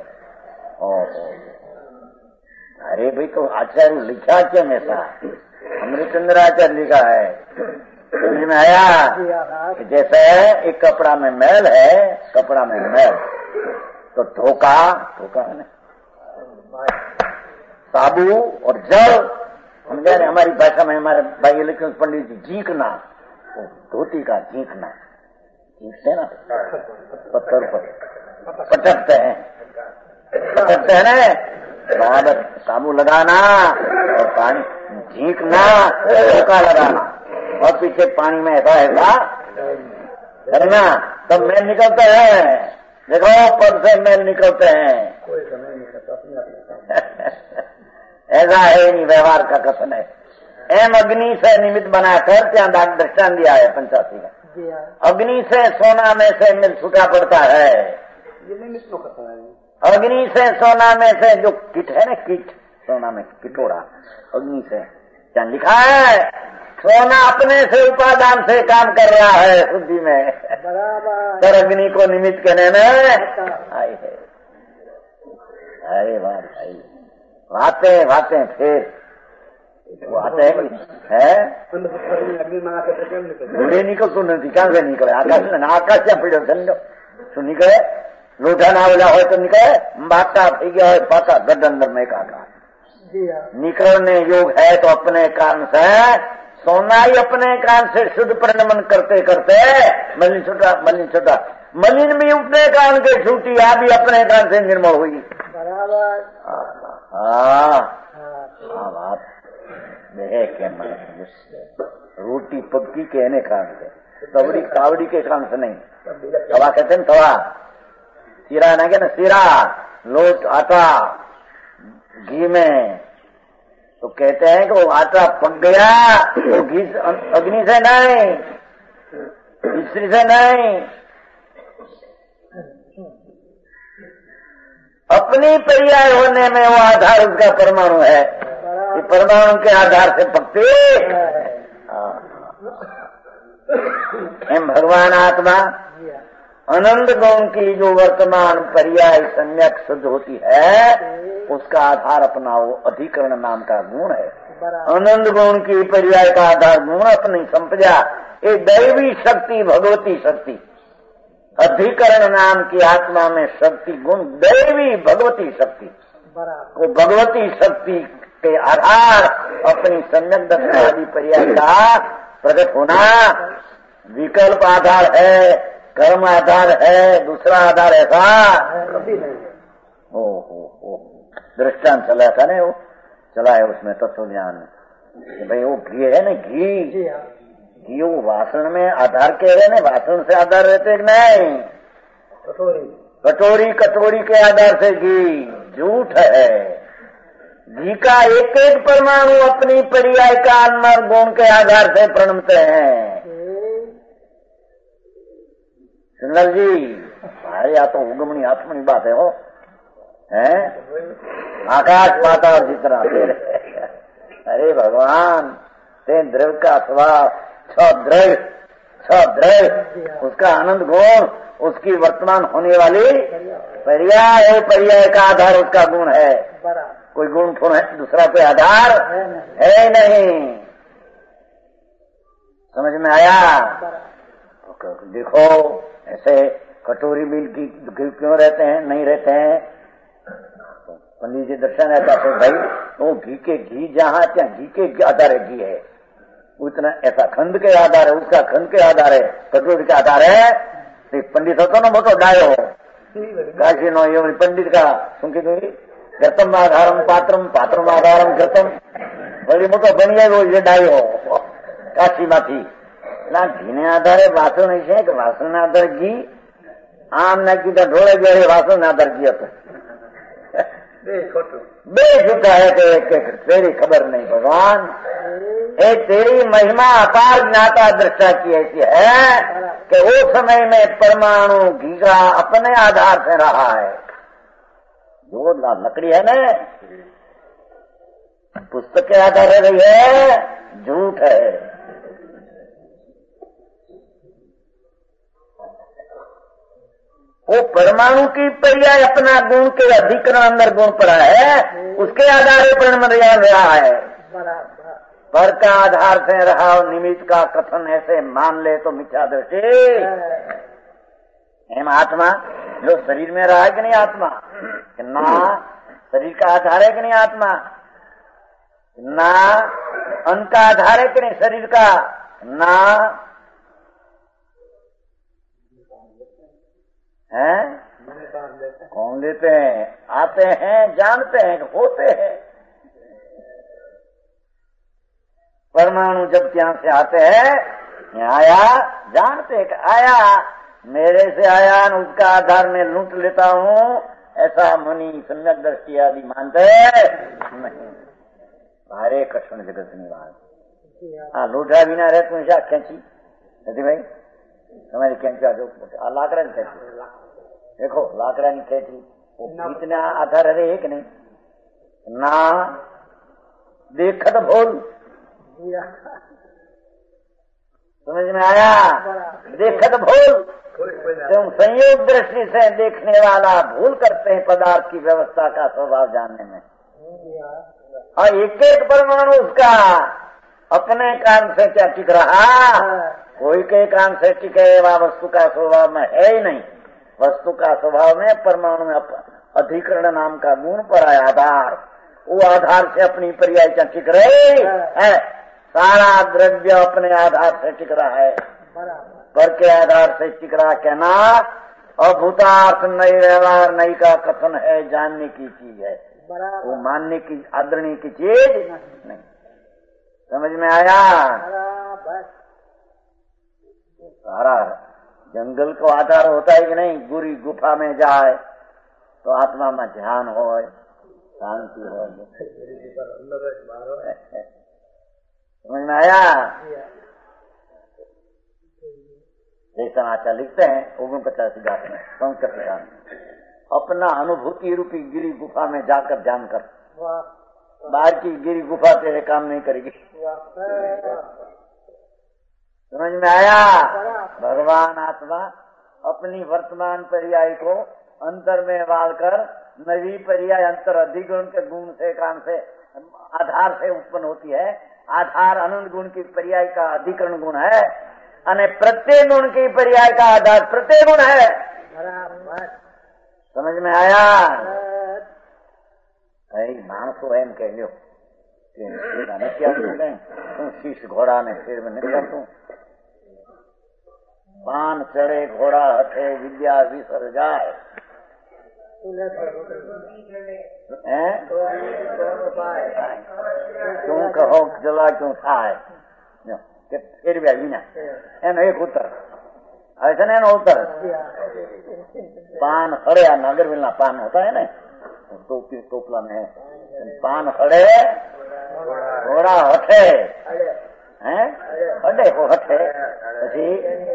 अरे भाई तो आचार्य लिखा क्या ऐसा, अमृतचंद्राचार्य लिखा है। समझ में आया? कि जैसे एक कपड़ा में मैल है, कपड़ा में मैल तो धोखा धोखा है ना, साबु और जल, समझा रहे हमारी भाषा में हमारे भाई लिखे पंडित जी झींकना, धोती का झींकना, झींकते ना पत्थर पर पटकते हैं, पटकते हैं ना, बराबर साबु लगाना और पानी झींकना, धोखा लगाना और पीछे पानी में ऐसा ऐसा करना, तब मैल निकलते हैं। देखो पद से मैल निकलते हैं। ऐसा है नहीं, व्यवहार का कथन है। एम अग्नि से निमित्त बनाकर त्या दाग दृष्टान दिया है पंचासी का। अग्नि से सोना में से मिल छूटा पड़ता है। अग्नि से सोना में से जो किट है ना, किट सोना में किटोरा, अग्नि से क्या लिखा है, सोना अपने से उपादान से काम कर रहा है शुद्धि में, पर अग्नि को निमित्त करने में आई है। अरे वाह भाई, बातें बातें फिर वो आते हैं है बूढ़े निकल तो नहीं, कहाँ से निकले, आकाश में आकाश क्या पड़े समझो तो निकले, लोटा ना बोला हो तो निकले, बाका थी गया है पाका गड्ढ अंदर में काका निकलने योग है। तो अपने कान से सोना ही अपने कान से शुद्ध परिणमन करते करते मलिन छुटा मलिन छुटा मलिन भी अपने कान के छूटी, आ भी अपने कान से निर्मल हुई। हाँ बात देख के मन रोटी पक्की कहने कान से, तवड़ी कावड़ी के कान से नहीं। तवा कहते हैं तवा, सिरा ना क्या ना सिरा, लोट आटा घी में तो कहते हैं कि वो आटा पक गया, वो घी अग्नि से नहीं, स्त्री से नहीं, अपनी पर्याय होने में वो आधार उसका परमाणु है। कि परमाणु के आधार से पकते हम भगवान आत्मा अनंत गुण की जो वर्तमान पर्याय सम्यक शुद्ध होती है, उसका आधार अपना वो अधिकरण नाम का गुण है। अनंत गुण की पर्याय का आधार गुण अपनी संपदा, ये दैवी शक्ति, भगवती शक्ति। अधिकरण नाम की आत्मा में शक्ति गुण दैवी भगवती शक्ति, वो भगवती शक्ति के आधार अपनी सम्यक दर्शन आदि पर्याय का प्रकट होना विकल्प आधार है, कर्म आधार है, दूसरा आधार ऐसा ओ हो हो दृष्टांत चला था ना, वो चला है उसमें तत्व ज्ञान में। भाई वो घी है ना, घी घी वो वासन में आधार के रहे ना, वासन से आधार रहते कि नहीं? कटोरी कटोरी कटोरी के आधार से घी झूठ है। घी का एक एक परमाणु अपनी पर्याय का अनमर गुण के आधार से प्रणमते हैं। सुंदर जी, अरे या तो उगमनी आत्मनी बात है, हो हैं आकाश पाताल जितना। अरे भगवान, ते द्रव्य का स्वभाव छ द्रव्य छ द्रव्य, उसका आनंद गुण, उसकी वर्तमान होने वाली पर्याय, पर्याय का आधार उसका गुण है। कोई गुण थोड़ा है, दूसरा कोई आधार है नहीं। समझ में आया? देखो ऐसे कटोरी मिल की क्यों रहते हैं, नहीं रहते हैं? पंडित जी दर्शन रहता है भाई, वो घी के घी जहाँ क्या घी के आधार है, घी है उतना, ऐसा खंड के आधार है, उसका खंड के आधार है, कटोरी के आधार है। पंडित होता ना मोटो डायो काशी नो ये पंडित का सुनकी तो घृतम आधारम पात्रम पात्रम आधारम घृतम, वही मोटो बनी गए वो ये डायो काशी माथी ना घी ने आधारे वासो नहीं है कि वासो ने आधार घी आम ना कीधा ढोले गए वासो ने आधार घी હતો बे झूठा है कि तेरी खबर नहीं। भगवान ए तेरी महिमा अपार ज्ञाता दृष्टा की ऐसी है कि उस समय में परमाणु घी का अपने आधार से रहा है। जो लकड़ी है ना पुस्तक के आधार रही है, झूठ है। वो परमाणु की पर्याय अपना गुण के अधिकरण अंदर गुण पड़ा है, उसके आधार पर प्रणमर्याद रहा है। पर का आधार से रहा और निमित्त का कथन ऐसे मान ले तो मिथ्या दृष्टि। एम आत्मा जो शरीर में रहा है कि नहीं आत्मा, ना शरीर का आधार है कि नहीं आत्मा, ना अन्न का आधार है कि नहीं शरीर का, ना हैं कौन लेते हैं, आते हैं, जानते हैं, होते हैं। परमाणु जब ત્યાં से आते हैं, यहाँ आया, जानते हैं कि आया, मेरे से आया न उसका आधार में लूट लेता हूँ, ऐसा मुनि सम्यक दृष्टि आदि मानते नहीं। भारे कठिन जगत निवास हाँ लूटा बिना रहे तुम शा खेची नहीं भाई, તમારી ખેંચવા જો આ લાકડા ની ખેંચી, देखो लाकड़ा ની ખેંચી इतना आधार रहे एक नहीं ना देखत भूल, समझ में आया? देखत भूल, तुम संयोग दृष्टि से देखने वाला भूल करते हैं पदार्थ की व्यवस्था का स्वभाव जानने में, और एक एक परमाणु उसका अपने कारण से क्या टिक रहा, कोई के कारण से टिके वह वस्तु का स्वभाव में है ही नहीं। वस्तु का स्वभाव में परमाणु में अधिकरण नाम का गुण पर है आधार, वो आधार से अपनी पर्याय क्या टिक रहे है। सारा द्रव्य अपने आधार से टिक रहा है, पर के आधार से टिक रहा कहना अभूतार्थ नहीं व्यवहार नहीं का कथन है, जानने की चीज है, वो मानने की आदरणीय की चीज नहीं। समझ में आया? सारा जंगल को आधार होता है कि नहीं, गुरी गुफा में जाए तो आत्मा में ध्यान हो, शांति हो। समझ में आया? जैसा आचार्य लिखते हैं ओगन पचासी गात में संस्कृत में, अपना अनुभूति रूपी गिरी गुफा में जाकर जानकर, बाहर की गिरी गुफा तेरे काम नहीं करेगी। समझ में आया? भगवान आत्मा अपनी वर्तमान पर्याय को अंतर में डालकर नवी पर्याय अंतर अधिगुण के गुण से काम से आधार से उत्पन्न होती है। आधार अनंत गुण की पर्याय का अधिकरण गुण है, અને प्रत्येक गुण की पर्याय का आधार प्रत्येक गुण है। समझ में आया? भाई मानसो एम कह लो क्या तू शीश घोड़ा ने फिर में निकल तू पान चढ़े घोड़ा हटे विद्या विसर जाए। क्यों कहो जला क्यों थाय फिर भी ना एनो एक उत्तर ऐसा ना एनो उत्तर पान खड़े नागर विलना पान होता है ना टोपी टोपला में है पान खड़े घोड़ा हटे हैं अडे को हटे પછી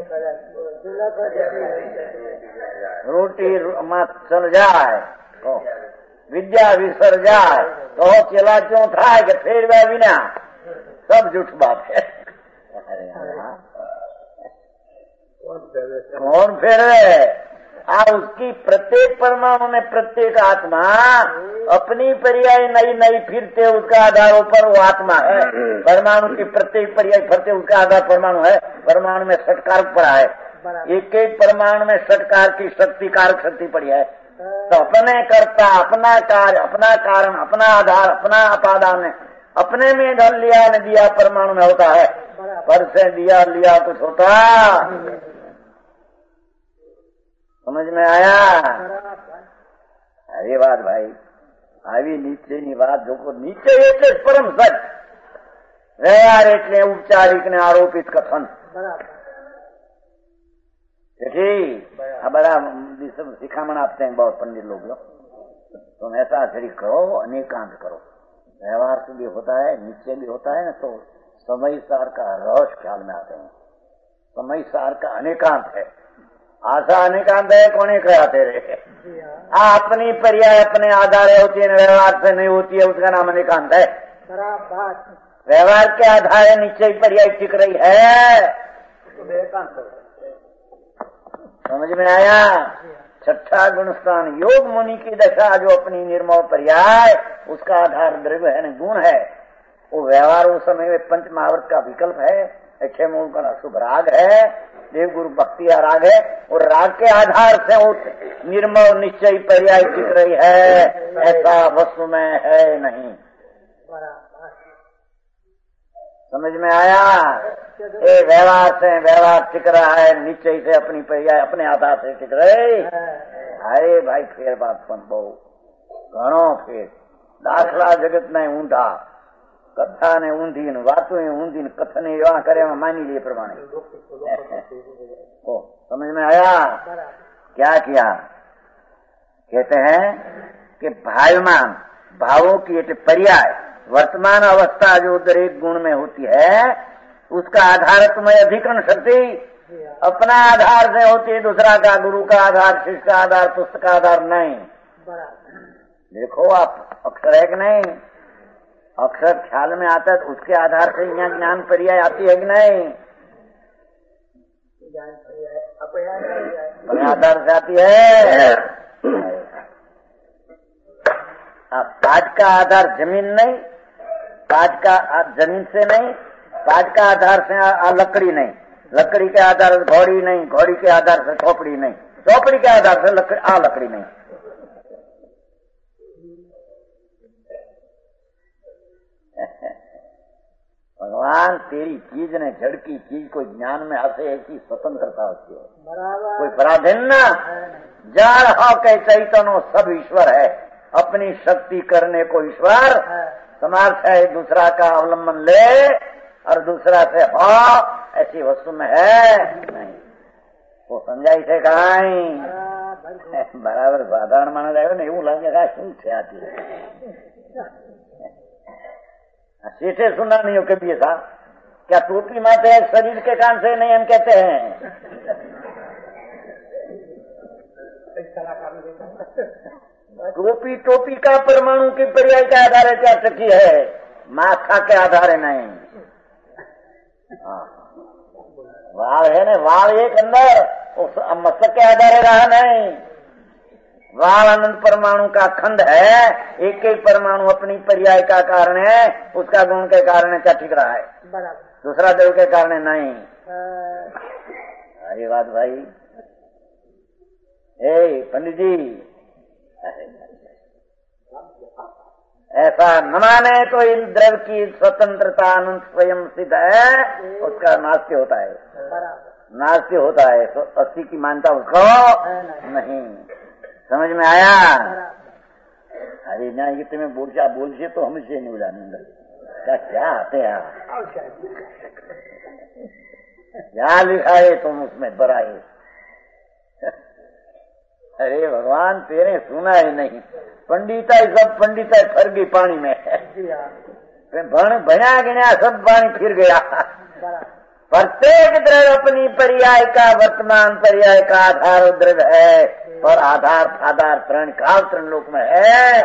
रोटी मत चल जाए तो विद्या विसर जाए तो चला क्यों था कि फिर वह बिना सब झूठ बात है। अरे कौन फिर आ उसकी प्रत्येक परमाणु में प्रत्येक आत्मा अपनी पर्याय नई नई फिरते उसका आधार पर वो आत्मा है। परमाणु की प्रत्येक पर्याय फिरते उसका आधार परमाणु है। परमाणु में षटकारक पड़ा है, एक एक परमाणु में षटकार की शक्ति कारक शक्ति पड़ी है। तो अपने कर्ता अपना कार्य अपना कारण अपना आधार अपना अपादान अपने में ढल लिया न दिया परमाणु में होता है। पर से दिया लिया कुछ होता। समझ में आया? अरे बात भाई આવી નીચેની વાત જો નીચે એટલે પરમ સચ વ્યવહાર એટલે ઉપચારિક ને આરોપિત કથન आ बड़ा सिखामण आपते हैं बहुत पंडित लोग लो तुम ऐसा शरीर करो अनेकांत करो। व्यवहार से भी होता है नीचे भी होता है ना तो समय सार का रहस्य ख्याल में आते हैं। समय सार का अनेकांत है। आशा अनेकांत है कौन कहा तेरे आ अपनी पर्याय अपने आधार होती है व्यवहार से नहीं होती है उसका नाम अनेकांत है। व्यवहार के आधार नीचे ही पर्याय टिक रही है। समझ में आया? छठा गुणस्थान योग मुनि की दशा जो अपनी निर्मल पर्याय उसका आधार द्रव्य है गुण है वो व्यवहार उस समय में पंच महावर्त का विकल्प है। अच्छे मूल का शुभ राग है देव गुरु भक्ति या राग है और राग के आधार से वो निर्मल निश्चय पर्याय टिक रही है। ऐसा वस्तु में है नहीं। समझ में आया? ये व्यवहार से व्यवहार टिक रहा है निश्चय से अपनी पर्याय अपने आधार से टिक रहे। अरे भाई फेर बात पण बहु घणो फेर दाखला जगत ने ऊंधा कथा ने ऊंधी ने वातों ऊंधी ने कथन एवं करे मानी लिए प्रमाणे। ओ समझ में आया? क्या किया? कहते हैं कि भावमान भावों की एक पर्याय वर्तमान अवस्था जो दरेक गुण में होती है उसका आधारत्मय अधिकरण शक्ति अपना आधार से होती है। दूसरा का गुरु का आधार शिष्य का आधार पुस्तक का आधार नहीं। देखो आप अक्षर है कि नहीं? अक्षर ख्याल में आता है तो उसके आधार से यहाँ ज्ञान पर्याय आती है कि नहीं? अपने आधार से आती है। काज का आधार जमीन नहीं, काज का जमीन से नहीं, काज का आधार से आ लकड़ी नहीं, लकड़ी के आधार से घोड़ी नहीं, घोड़ी के आधार से चौपड़ी नहीं, चौपड़ी के आधार से लकड़ी आ लकड़ी नहीं। भगवान तेरी चीज ने जड़ की चीज को ज्ञान में आते ऐसी स्वतंत्रता होती है। कोई पराधीन न जाड़ हो के चैतन्य सब ईश्वर है। अपनी शक्ति करने को ईश्वर समर्थ है। दूसरा का अवलंबन ले और दूसरा से हो ऐसी वस्तु में है नहीं। वो समझाई છે કાંઈ બરાબર સાધારણ માણસ આવ્યો ને એવું લાગે કે શું છે આથી सीठे सुना नहीं हो कभी था क्या टोपी मारते हैं शरीर के कान से नहीं हम कहते हैं टोपी टोपी का परमाणु की पर्याय के आधार क्या चकी है माथा के आधार नहीं वाल है ना वाल एक अंदर उस मस्तक के आधार रहा नहीं वाल अनंत परमाणु का खंड है एक एक परमाणु अपनी पर्याय का कारण है उसका गुण के कारण क्या ठीक रहा है दूसरा देव के कारण नहीं अरे बात भाई ए पंडित जी ऐसा न माने तो इन द्रव्य की स्वतंत्रता अनंत स्वयं सिद्ध है उसका नास्ति होता है नास्ति होता है तो अस्थि की मानता उसको नहीं समझ में आया अरे ना ये तुम्हें बोल क्या बोल से तो हमसे नहीं उड़ाने अंदर क्या क्या आते हैं क्या लिखा है तुम उसमें बड़ा है अरे भगवान तेरे सुना ही नहीं पंडिता सब पंडिता फर गई पानी में भण भया गया सब पानी फिर गया प्रत्येक द्रव्य अपनी पर्याय का वर्तमान पर्याय का आधार द्रव्य है और आधार आधार प्रण काल त्रण लोक में है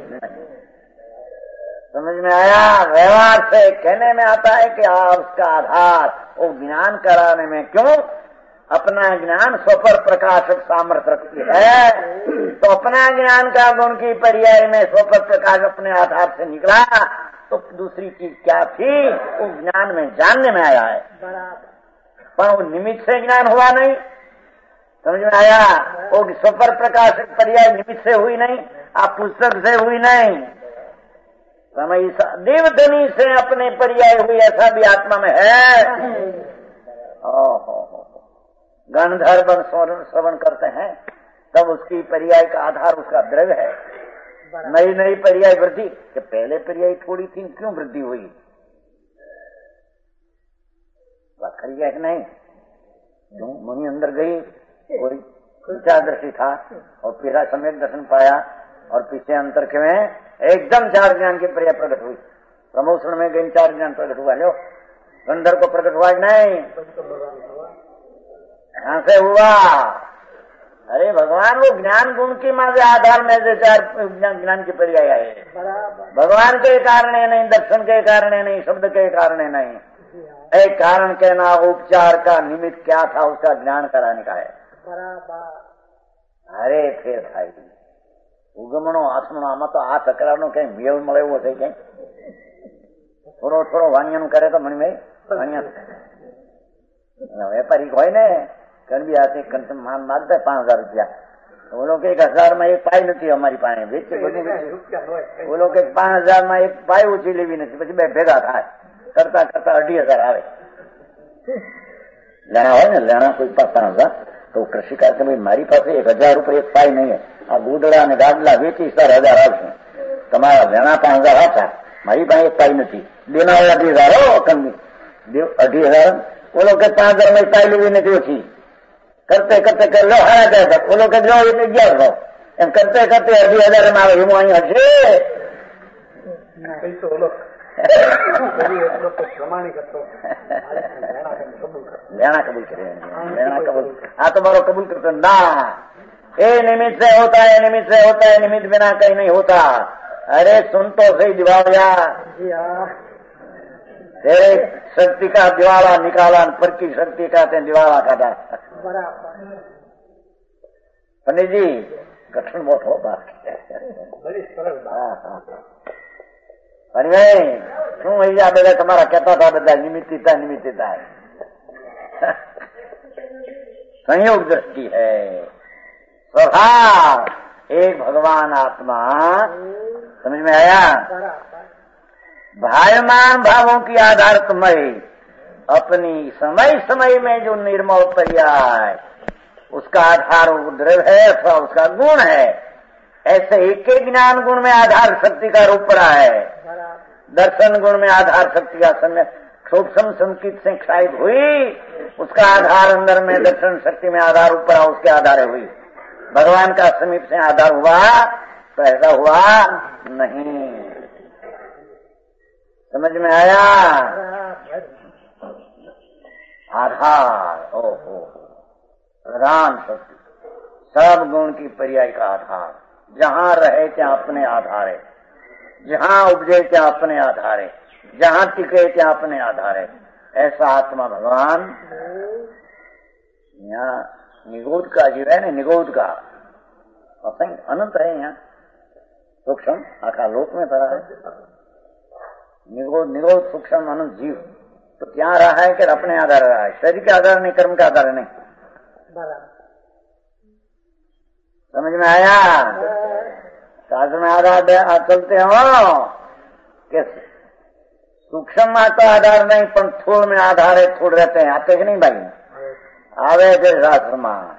समझ में आया व्यवहार से कहने में आता है कि आप उसका आधार वो ज्ञान कराने में क्यों अपना ज्ञान स्वपर प्रकाशक सामर्थ्य रखती है तो अपना ज्ञान का गुण की पर्याय में स्वपर प्रकाश अपने आधार से निकला तो दूसरी चीज क्या थी वो ज्ञान में जानने में आया है पर वो निमित्त से ज्ञान हुआ नहीं समझ में आया वो स्वपर प्रकाशक पर्याय निमित्त से हुई नहीं आप पुस्तक से हुई नहीं समय देवधनी से अपने पर्याय हुई ऐसा भी आत्मा में है ओहो गणधर श्रवण करते हैं तब उसकी पर्याय का आधार उसका द्रव्य है नई नई पर्याय वृद्धि कि पहले पर्याय थोड़ी थी क्यों वृद्धि हुई खरी है कि नहीं क्यों मुनि अंदर गई कोई दृष्टि था और पीरा सम्यक दर्शन पाया और पीछे अंतर के में एकदम चार ज्ञान की पर्याय प्रकट हुई प्रमोशन में गई चार ज्ञान प्रकट हुआ लो गंधर को प्रकट हुआ नहीं कहां से हुआ अरे भगवान वो ज्ञान गुण की माजे आधार में से चार ज्ञान की पर्याय आए भगवान के कारण है नहीं दर्शन के कारण है नहीं शब्द के कारण है नहीं एक कारण कहना उपचार का निमित्त क्या था उसका ज्ञान कराने का है अरे फिर भाई उगमणो आसमणो आमा तो आ तकरारनो कई मेल मळे एवो छे कई थोड़ो थोड़ो वाणियानु करे तो मणी में वाणिया वेपारी होय ने कणबी हाथे कंटम मान मार दे पांच हजार रुपया वो लोग एक हजार में एक पाई नहीं हमारी पाए वेचे બધું वो लोग पांच हजार में एक पाई ऊंची लेवी नहीं પછી બે ભેગા થાય करता करता अढ़ी हजार आवे लेना हो ने लेना कोई पांच हजार तो कृषि कार्य में मारी पास एक हजार रूपये एक पाई नहीं है आ गुदड़ा ने गाडला वेची सर हजार आवशे तमारा लेना पांच हजार आछा मारी पास एक पाई नहीं देना अढ़ी हजार हो कमी अढ़ी हजार वो लोग पांच हजार में पाई लेवी नहीं ओછી करते करते कर लो हारा कहता वो लोग लो એટલે અગિયાર સો એમ કરते करते અઢી हजार में આવે હું અહીં હશે लेना कबूल करे लेना कबूल हाँ तुम्हारो कबूल करते ना ये निमित्त से होता है निमित्त से होता है निमित्त बिना कहीं नहीं होता अरे सुन तो सही दिवालिया तेरे शक्ति का दिवाला निकाला पर की शक्ति का ते दिवाला काटा पंडित जी कठिन बहुत हो बात अरे भाई शू अहिया બધા તમારા કહેતા હતા બધા નિમિત્તતા નિમિત્તતા संयोग दृष्टि है स्वभाव एक भगवान आत्मा समझ में आया भायमान भावों की आधारतमय अपनी समय समय में जो निर्मल पर्याय उसका आधार द्रव्य है अथवा उसका गुण है ऐसे एक एक ज्ञान गुण में आधार शक्ति का रूप रहा है दर्शन गुण में आधार शक्ति का समय सूक्ष्म संकित से क्षायित हुई, उसका आधार अंदर में दर्शन शक्ति में आधार ऊपर आ, उसके आधार हुई। भगवान का समीप से आधार हुआ तो ऐसा हुआ नहीं। समझ में आया? आधार, ओहो, प्रधान शक्ति, सब गुण की पर्याय का आधार। जहाँ रहे क्या अपने आधार है, जहाँ उपजे क्या अपने आधार है, जहाँ टिके क्या अपने आधार है। ऐसा आत्मा भगवान यहाँ निगोद का जीव है ना, निगोद का अनंत है। यहाँ सूक्ष्म आखा लोक में पड़ा है। निगोद निगोद सूक्ष्म अनंत जीव तो क्या रहा है कि अपने आधार रहा है, शरीर के आधार नहीं, कर्म के आधार नहीं। समझ में आया? शास्त्र में आधार चलते हो कि सूक्ष्म में तो आधार नहीं, पर थोड़ में आधार है, थोड़ रहते हैं। आते कि नहीं भाई? आवे थे शास्त्र में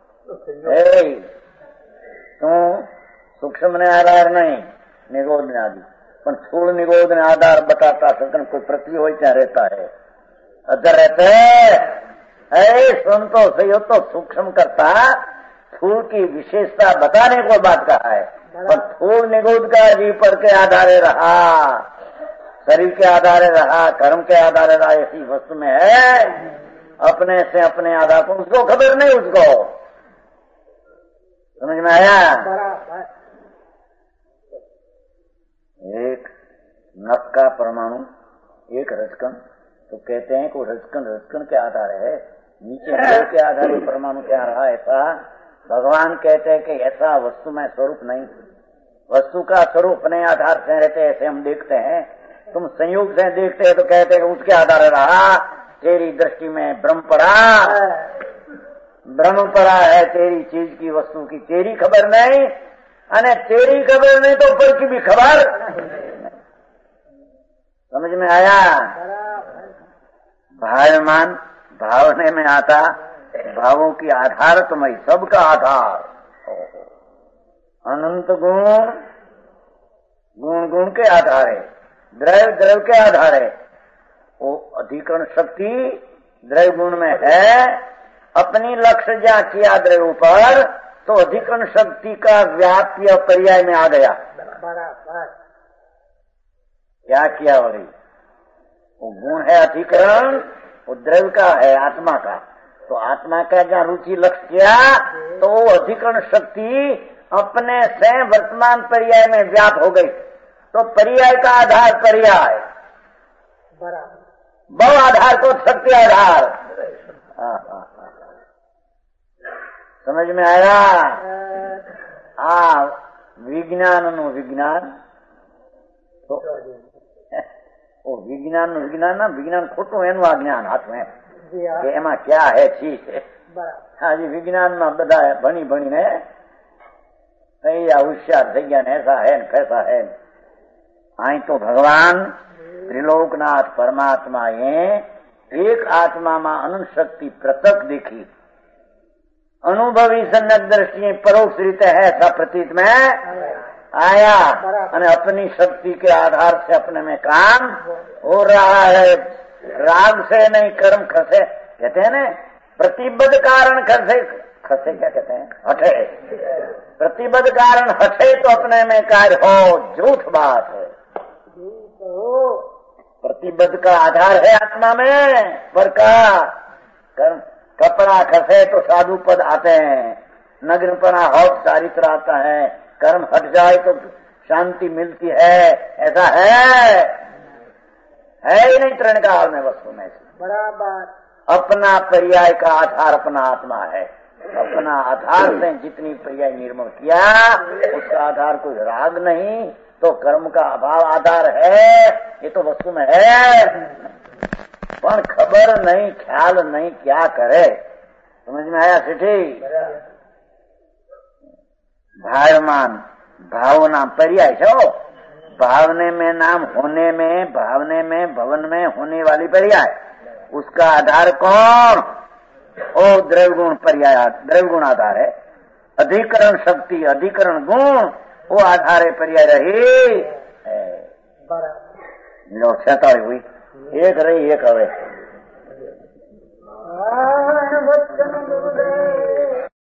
तू सूक्ष्म ने आधार नहीं, निगोद ने आदि, पर थोड़ निगोद ने आधार बताता सकन कोई पृथ्वी हो क्या रहता है, अदर रहते है। सुन तो सही हो तो सूक्ष्म करता थूल की विशेषता बताने को बात कहा है, पर थूल निगोद का जीव पर के आधारे रहा, शरीर के आधारे रहा, कर्म के आधारे रहा। ऐसी वस्तु में है अपने से अपने आधार को, उसको खबर नहीं। उसको समझ में आया? एक नख का परमाणु, एक रजकण, तो कहते हैं कि रजकण रजकण के आधार है, नीचे के आधार पर परमाणु क्या रहा। ऐसा भगवान कहते हैं कि ऐसा वस्तु में स्वरूप नहीं, वस्तु का स्वरूप अपने आधार से रहते। ऐसे हम देखते हैं, तुम संयोग से देखते हैं तो कहते हैं कि उसके आधार रहा। तेरी दृष्टि में भ्रम पड़ा, भ्रम पड़ा है तेरी चीज की, वस्तु की तेरी खबर नहीं, अने तेरी खबर नहीं तो ऊपर की भी खबर। समझ में आया? भावमान भावने में आता, भावों की आधार तुम्हारी, सबका आधार अनंत गुण, गुण गुण के आधार है, द्रव्य द्रव्य के आधार है। वो अधिकरण शक्ति द्रव्य गुण में है, अपनी लक्ष्य जा किया द्रव्य पर तो अधिकरण शक्ति का व्याप्य पर्याय में आ गया। क्या किया बोली? वो गुण है अधिकरण, वो द्रव्य का है आत्मा का, तो आत्मा का जहाँ रुचि लक्ष्य किया तो वो अधिकरण शक्ति अपने से वर्तमान पर्याय में व्याप हो गई। तो पर्याय का आधार पर्याय, बहु आधार को शक्ति आधार। हाँ हाँ समझ में आया? आ विज्ञान नु विज्ञान तो ओ विज्ञान नु विज्ञान ना विज्ञान खोटू एनु आ ज्ञान हाथ में कि एमा क्या है चीज है। हाँ जी, विज्ञान में बधा भणी भणी ने होशियार થઈ ગયા ને ऐसा है कैसा है। आई तो भगवान त्रिलोकनाथ परमात्मा ये एक आत्मा में अनंत शक्ति प्रत्यक्ष देखी, अनुभवी सम्यक दृष्टि परोक्ष रीते है ऐसा प्रतीत में आया, और अपनी शक्ति के आधार से अपने में काम हो रहा है। राग से नहीं कर्म खसे, कहते हैं ना प्रतिबद्ध कारण खसे, खसे क्या कहते हैं? हटे। प्रतिबद्ध कारण हटे तो अपने में कार्य हो, झूठ बात है। प्रतिबद्ध का आधार है आत्मा में पर का कर्म। कपड़ा खसे तो साधु पद आते हैं, नग्नपना हो चारित्र आता है, कर्म हट जाए तो शांति मिलती है। ऐसा है है ही नहीं तरण काल में वस्तु में बराबर। अपना पर्याय का आधार अपना आत्मा है, अपना आधार से जितनी पर्याय निर्मल किया उसका आधार कोई राग नहीं, तो कर्म का अभाव आधार है। ये तो वस्तु में है पर खबर नहीं, ख्याल नहीं, क्या करे। समझ में आया सेठी? भावमान भावना पर्याय छो, भावने में नाम, होने में, भावने में, भवन में होने वाली पर्याय, उसका आधार कौन? ओ द्रव्य गुण पर्याय, द्रव्य गुण आधार है। अधिकरण शक्ति, अधिकरण गुण वो आधार है पर्याय रही। छताली हुई एक रही एक हवे।